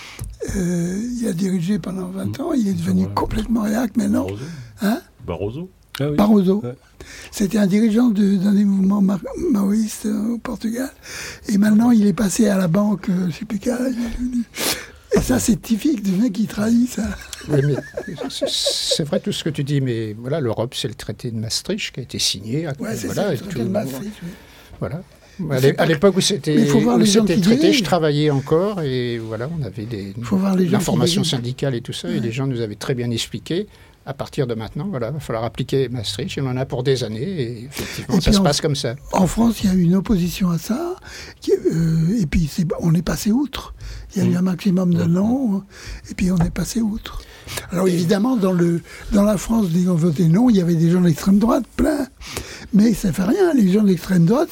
Il a dirigé pendant 20 ans. Il est devenu complètement réac maintenant. Barroso. Ah oui. Barroso. Ouais. C'était un dirigeant d'un des mouvements maoïstes au Portugal. Et maintenant, il est passé à la banque, je ne sais plus quelle. Et ça, c'est typique du mec qui trahit, ça. Oui, mais c'est vrai tout ce que tu dis, mais voilà, l'Europe, c'est le traité de Maastricht qui a été signé. Ouais, c'est ça, le traité de Maastricht, oui. Voilà. À l'époque où c'était traité, je travaillait encore, et voilà, on avait l'information syndicale et tout ça, et les gens nous avaient très bien expliqué. À partir de maintenant, voilà, il va falloir appliquer Maastricht. Il en a pour des années et effectivement, ça se passe comme ça. En France, il y a eu une opposition à ça, et puis on est passé outre. Il y a eu un maximum de non, et puis on est passé outre. Alors évidemment, dans la France, dès qu'on votait non, il y avait des gens d'extrême droite, plein. Mais ça fait rien, les gens d'extrême droite,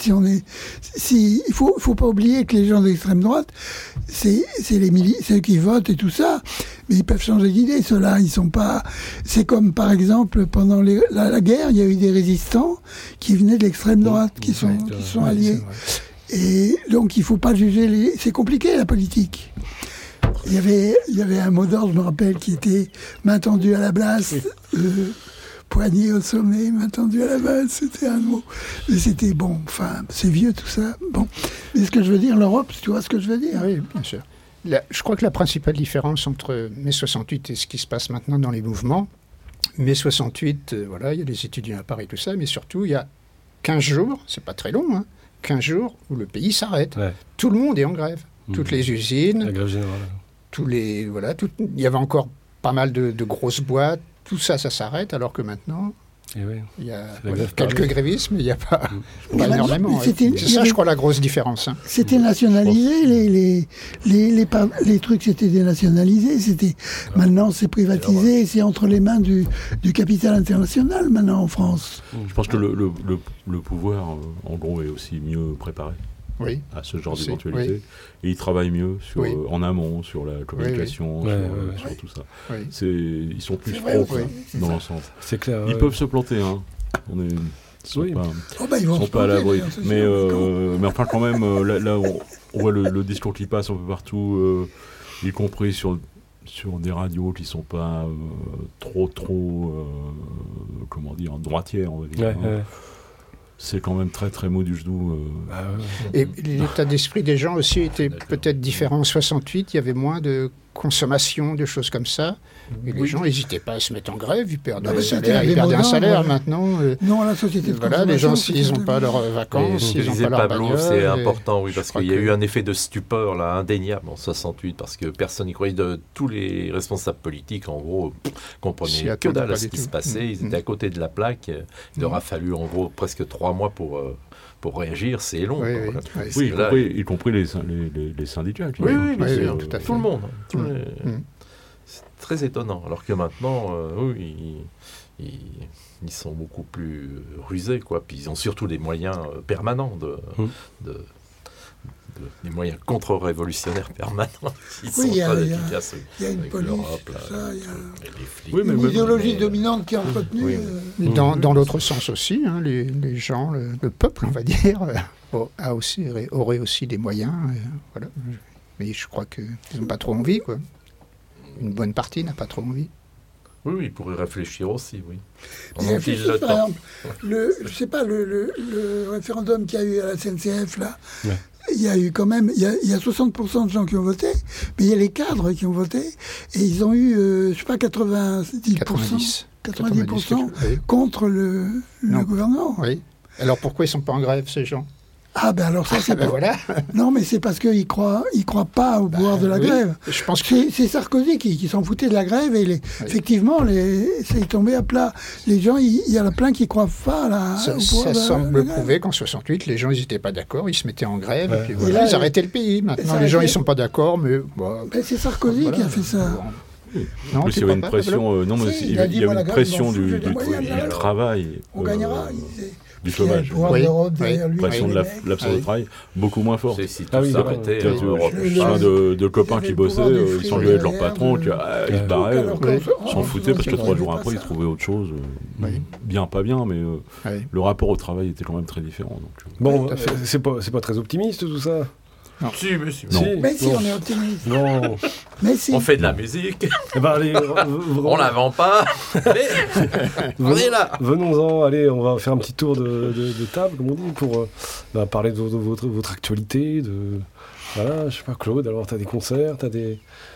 il faut pas oublier que les gens d'extrême droite, c'est ceux qui votent et tout ça, mais ils peuvent changer d'idée, ceux-là, ils sont pas... C'est comme, par exemple, pendant la guerre, il y a eu des résistants qui venaient de l'extrême droite, qui sont alliés. Et donc, il faut pas juger C'est compliqué, la politique. Il y avait un mot d'ordre, je me rappelle, qui était main tendue à la place, poignet au sommet, main tendue à la base, c'était un mot. Mais c'était bon, enfin, c'est vieux tout ça. Bon. Mais ce que je veux dire, l'Europe, tu vois ce que je veux dire? Oui, bien sûr. Je crois que la principale différence entre mai 68 et ce qui se passe maintenant dans les mouvements, mai 68, voilà, il y a des étudiants à Paris, tout ça, mais surtout, il y a 15 jours, c'est pas très long, 15 jours où le pays s'arrête. Ouais. Tout le monde est en grève. Toutes les usines. La grève générale. Il y avait encore pas mal de grosses boîtes. Tout ça, ça s'arrête, alors que maintenant, il y a quelques grévistes, mais il n'y a pas énormément. C'est ça, je crois, la grosse différence. C'était nationalisé, les trucs, c'était dénationalisé. Maintenant, c'est privatisé, c'est entre les mains du capital international, maintenant, en France. Je pense que le pouvoir, en gros, est aussi mieux préparé. À ce genre d'éventualité. Oui. Et ils travaillent mieux en amont, sur la communication, sur tout ça. Ils sont plus pros dans l'ensemble. C'est clair. Ils peuvent se planter. Ils sont pas à l'abri. Mais enfin, quand même, là on voit le discours qui passe un peu partout, y compris sur des radios qui ne sont pas trop comment dire, droitières, on va dire. C'est quand même très très mou du genou. Et l'état d'esprit des gens aussi était peut-être différent. En 68, il y avait moins de consommation, de choses comme ça. Et les gens n'hésitaient pas à se mettre en grève, ils perdaient un salaire maintenant. Non, la société de consommation. Les gens, s'ils n'ont pas leurs vacances, s'ils n'ont pas leur bagnole. C'est important, parce qu'il y a eu un effet de stupeur là, indéniable en 68, parce que personne n'y croyait. Tous les responsables politiques, en gros, comprenaient que dalle à ce qui se passait. Ils étaient à côté de la plaque. Il aura fallu, en gros, presque 3 mois pour réagir, c'est long. Y compris les syndicats. Oui, bien sûr, tout à fait. Tout le monde. C'est très étonnant. Alors que maintenant, ils sont beaucoup plus rusés, quoi. Puis ils ont surtout des moyens permanents des moyens contre-révolutionnaires permanents qui sont très efficaces. Il y a une police, une idéologie dominante qui est entretenue. Dans l'autre sens aussi, les gens, le peuple, on va dire, aurait aussi des moyens. Voilà. Mais je crois qu'ils n'ont pas trop envie, quoi. Une bonne partie n'a pas trop envie. Oui, ils pourraient réfléchir aussi, oui. Par exemple, je sais pas, le référendum qu'il y a eu à la SNCF, là, il y a eu quand même, il y a 60% de gens qui ont voté, mais il y a les cadres qui ont voté, et ils ont eu, je sais pas, 90% contre le gouvernement. Oui. Alors pourquoi ils sont pas en grève, ces gens? Ah ben alors ça c'est ben voilà. Non mais c'est parce qu'ils croient pas au pouvoir de la grève. Je pense que c'est Sarkozy qui s'en foutait de la grève et effectivement c'est tombé à plat. Les gens, il y en a plein qui croient pas au pouvoir ça semble prouver qu'en 68 les gens ils étaient pas d'accord, ils se mettaient en grève et puis voilà, et là, ils arrêtaient le pays. Maintenant les gens ils sont pas d'accord, mais c'est Sarkozy qui a fait ça. Non, il y avait une pression. Non, mais il y a une pression du travail. On gagnera. Du chômage, pression de l'absence de travail, beaucoup moins forte. Si tout s'arrêtait, plein de copains qui bossaient, ils s'engueulaient de leur patron, ils se barraient, s'en foutaient parce que 3 jours après, ils trouvaient autre chose. Bien, pas bien, mais le rapport au travail était quand même très différent. Bon, c'est pas très optimiste tout ça. Non. Mais si, on est optimiste. Non. Mais si. On fait de la musique. Allez, on la vend pas. Mais on est là. Venons-en. Allez, on va faire un petit tour de table, comme on dit, pour parler de votre actualité. Voilà, je sais pas, Claude. Alors, t'as des concerts, t'as des.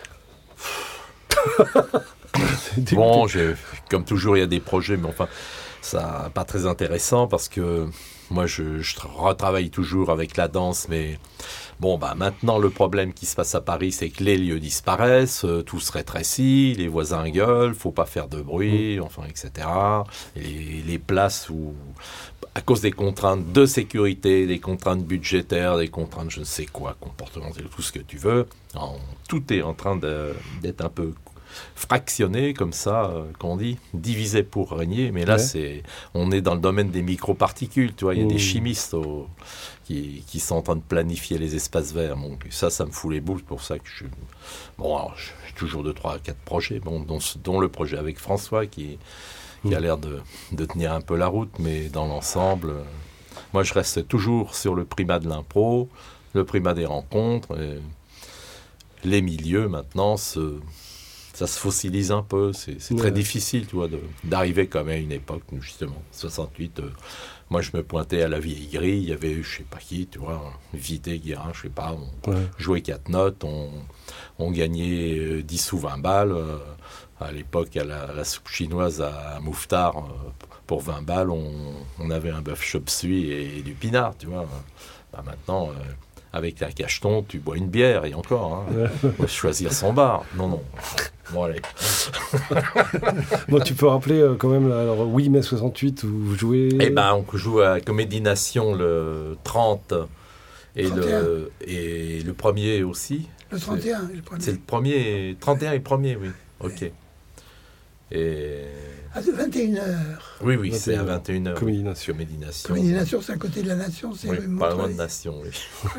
Bon, comme toujours, il y a des projets, mais enfin, ça pas très intéressant parce que moi, je retravaille toujours avec la danse, mais. Bon, maintenant, le problème qui se passe à Paris, c'est que les lieux disparaissent, tout se rétrécit, les voisins gueulent, faut pas faire de bruit, enfin, etc. Et les places où, à cause des contraintes de sécurité, des contraintes budgétaires, des contraintes je ne sais quoi, comportementales, tout ce que tu veux, tout est en train d'être un peu fractionné comme ça, comme on dit, divisé pour régner. Mais là, on est dans le domaine des microparticules, tu vois, il y a des chimistes qui sont en train de planifier les espaces verts. Bon, ça me fout les boules, pour ça que j'ai toujours 2, 3, 4 projets, dont le projet avec François qui a l'air de tenir un peu la route, mais dans l'ensemble, moi je reste toujours sur le primat de l'impro, le primat des rencontres, et les milieux maintenant, ça se fossilise un peu, c'est très difficile, tu vois, d'arriver comme à une époque, justement, 68, moi je me pointais à la vieille grille, il y avait je sais pas qui, tu vois, Vité, Guérin, je sais pas, on jouait 4 notes, on gagnait 10 ou 20 balles, à l'époque à la soupe chinoise à Mouffetard, pour 20 balles, on avait un bœuf chop-suey et du pinard, tu vois, maintenant... avec la cacheton, tu bois une bière, et encore, faut choisir son bar. Non. Bon, allez. Bon, tu peux rappeler quand même, alors, oui, mai 68, où vous jouez... On joue à Comédie Nation le 30, et le premier aussi. Le 31 et le premier. C'est le premier, 31 et le premier, oui. Ok. Et... À 21h. Oui, 21h. C'est à 21h. Comédie Nation. Comédie Nation, c'est à côté de la Nation, c'est pas loin de Nation, oui.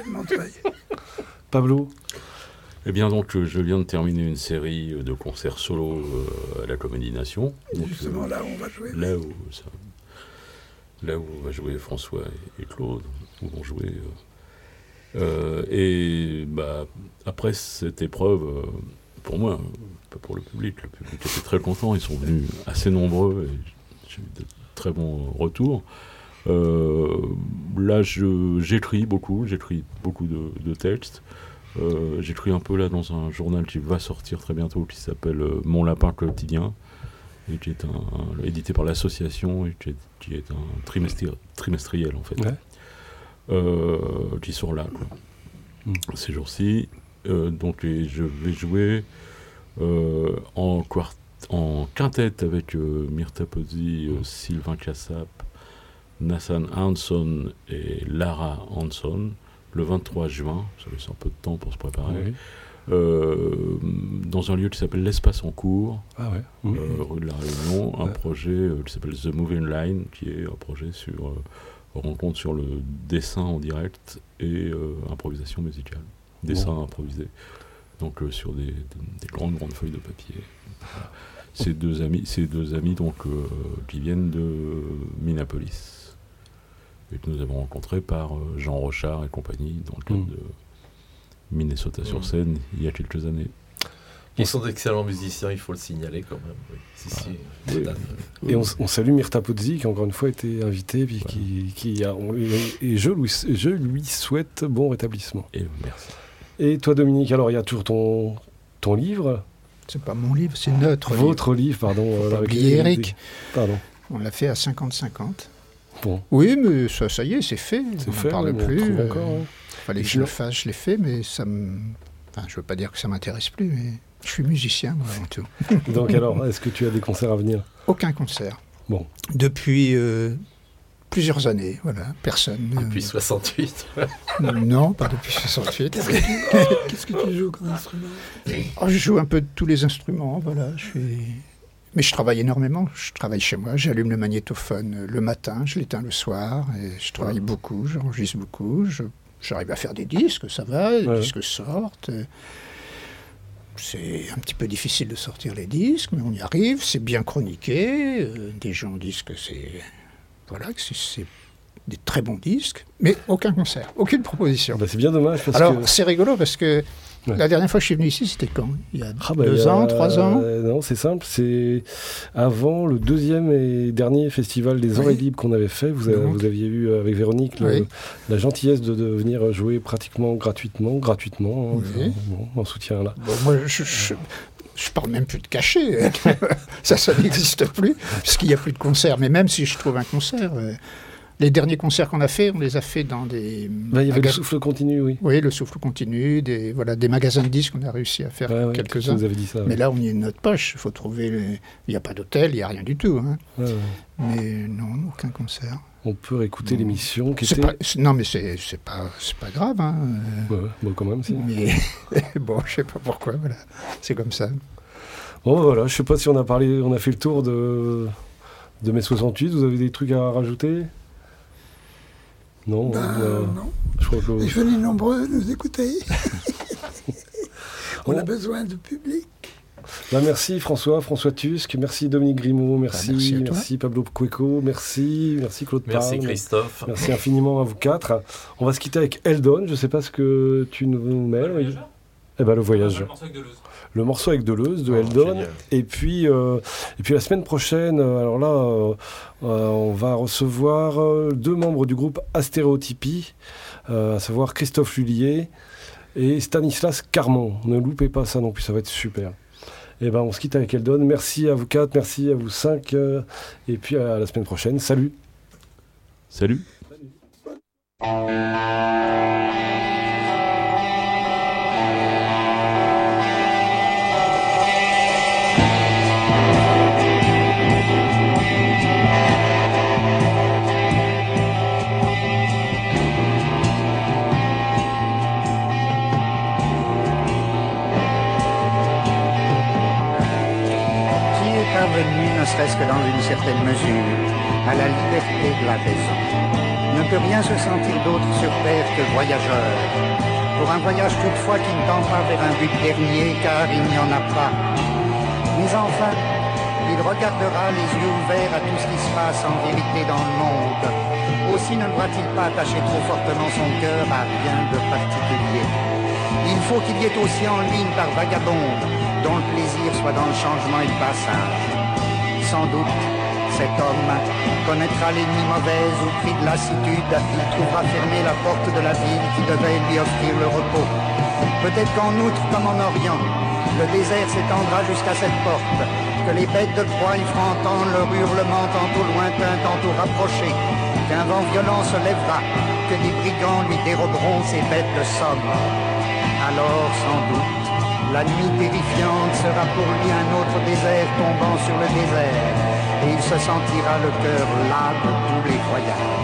Pablo. Eh bien, donc, je viens de terminer une série de concerts solo à la Comédie Nation. Donc, justement, là où on va jouer. Là où on va jouer François et Claude, où vont jouer. Après cette épreuve, pour moi, pas pour le public était très content, ils sont venus assez nombreux, et j'ai eu de très bons retours. Là, j'écris beaucoup de textes. J'écris un peu là dans un journal qui va sortir très bientôt, qui s'appelle Mon Lapin Quotidien, et qui est édité par l'association, et qui est un trimestriel en fait, qui sort là, quoi. Ces jours-ci. Donc je vais jouer en quintette avec Myrtha Pozzi, Sylvain Cassap, Nathan Hanson et Lara Hanson le 23 juin, ça laisse un peu de temps pour se préparer, dans un lieu qui s'appelle l'Espace en Cours, rue de la Réunion, un projet qui s'appelle The Moving Line, qui est un projet sur rencontre sur le dessin en direct et improvisation musicale, dessin improvisé, donc sur des grandes feuilles de papier. Voilà. Ces deux amis donc qui viennent de Minneapolis et que nous avons rencontrés par Jean Rochard et compagnie dans le cadre de Minnesota sur scène il y a quelques années. Ils sont d'excellents musiciens, il faut le signaler quand même. Oui. Et on salue Myrta Pozzi qui encore une fois a été invitée et je lui souhaite bon rétablissement. Et merci. Et toi Dominique, alors il y a toujours ton livre. C'est pas mon livre, c'est notre Votre livre, pardon. Eric. Pardon. On l'a fait à 50-50. Bon. Oui, mais ça y est, c'est fait. C'est on fait, n'en parle plus. Encore, fallait que je le fasse, je l'ai fait, mais ça me... Enfin, je veux pas dire que ça m'intéresse plus, mais je suis musicien, moi, avant tout. Donc alors, est-ce que tu as des concerts à venir ? Aucun concert. Bon. Depuis plusieurs années, voilà, personne. Depuis 68. Non, pas depuis 68. Qu'est-ce que tu joues comme instrument ? Je joue un peu de tous les instruments, voilà. Mais je travaille énormément. Je travaille chez moi, j'allume le magnétophone le matin, je l'éteins le soir, et je travaille beaucoup, j'enregistre beaucoup. J'arrive à faire des disques, ça va, les disques sortent. C'est un petit peu difficile de sortir les disques, mais on y arrive, c'est bien chroniqué. Des gens disent que c'est des très bons disques, mais aucun concert, aucune proposition. C'est bien dommage. C'est rigolo parce que la dernière fois que je suis venu ici, c'était quand ? Il y a 2 ans, 3 ans ? Non, c'est simple, c'est avant le 2e et dernier festival des Oreilles Libres qu'on avait fait. Vous aviez eu avec Véronique la gentillesse de venir jouer pratiquement gratuitement en soutien là. Bon, moi, je parle même plus de cachet. ça n'existe plus, puisqu'il n'y a plus de concerts. Mais même si je trouve un concert... Les derniers concerts qu'on a fait, on les a fait dans des... il y avait le souffle continu, oui. Oui, le souffle continu, des magasins de disques, on a réussi à faire quelques-uns. Vous avez dit ça. Mais là, on y est de notre poche, il faut trouver... Il n'y a pas d'hôtel, il n'y a rien du tout. Hein. Mais non, aucun concert. On peut réécouter l'émission qui était... Non, mais c'est pas grave. Hein. Bon, quand même, si. Mais bon, je sais pas pourquoi, voilà. C'est comme ça. Bon, voilà, je sais pas si on a fait le tour de mai 68. Vous avez des trucs à rajouter ? Non, non. Je crois que... Venez nombreux nous écouter. On a besoin de public. Merci François Tusque, merci Dominique Grimaud, merci Pablo Cueco, merci Claude Parle. Merci Christophe. Merci infiniment à vous 4. On va se quitter avec Eldon, je ne sais pas ce que tu nous mets. Le voyage. Le morceau avec Deleuze de Eldon. Et puis la semaine prochaine, alors là, on va recevoir 2 membres du groupe Astéréotypie, à savoir Christophe Lullier et Stanislas Carmon. Ne loupez pas ça non plus, ça va être super. Et on se quitte avec Eldon. Merci à vous 4, merci à vous 5. Et puis à la semaine prochaine. Salut. Salut. Ne serait-ce que dans une certaine mesure, à la liberté de la raison. Ne peut rien se sentir d'autre sur terre que voyageur. Pour un voyage toutefois qui ne tend pas vers un but dernier, car il n'y en a pas. Mais enfin, il regardera les yeux ouverts à tout ce qui se passe en vérité dans le monde. Aussi ne doit-il pas attacher trop fortement son cœur à rien de particulier. Il faut qu'il y ait aussi en lui une part vagabonde, dont le plaisir soit dans le changement et le passage. Sans doute, cet homme connaîtra l'ennemi mauvaise au prix de lassitude. Il trouvera fermée la porte de la ville qui devait lui offrir le repos. Peut-être qu'en outre, comme en Orient, le désert s'étendra jusqu'à cette porte, que les bêtes de proie y feront entendre leur hurlement tantôt lointain, tantôt rapproché, qu'un vent violent se lèvera, que des brigands lui déroberont ses bêtes de somme. Alors, sans doute, la nuit terrifiante sera pour lui un autre désert tombant sur le désert, et il se sentira le cœur las de tous les voyages.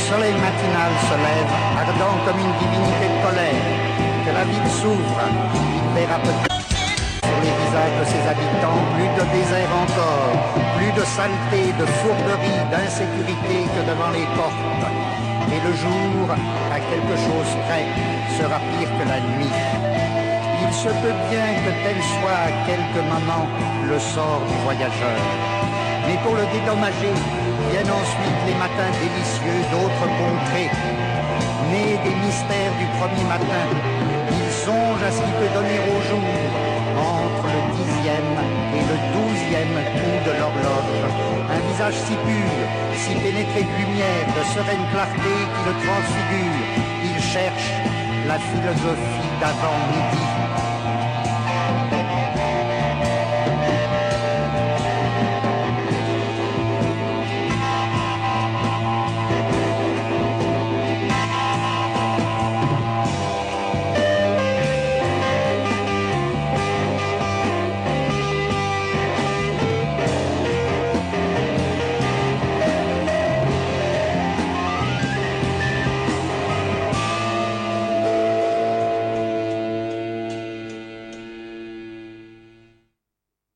soleil matinal se lève, ardent comme une divinité de colère, que la ville s'ouvre, il verra peut-être sur les visages de ses habitants plus de désert encore, plus de saleté, de fourberie, d'insécurité que devant les portes. Et le jour, à quelque chose près, sera pire que la nuit. Il se peut bien que tel soit à quelques moments le sort du voyageur. Mais pour le dédommager, viennent ensuite les matins délicieux d'autres contrées. Nés des mystères du premier matin, ils songent à ce qui peut donner au jour entre le 10e et le 12e coup de l'horloge. Un visage si pur, si pénétré de lumière, de sereine clarté qui le transfigure. Il cherche la philosophie d'avant midi.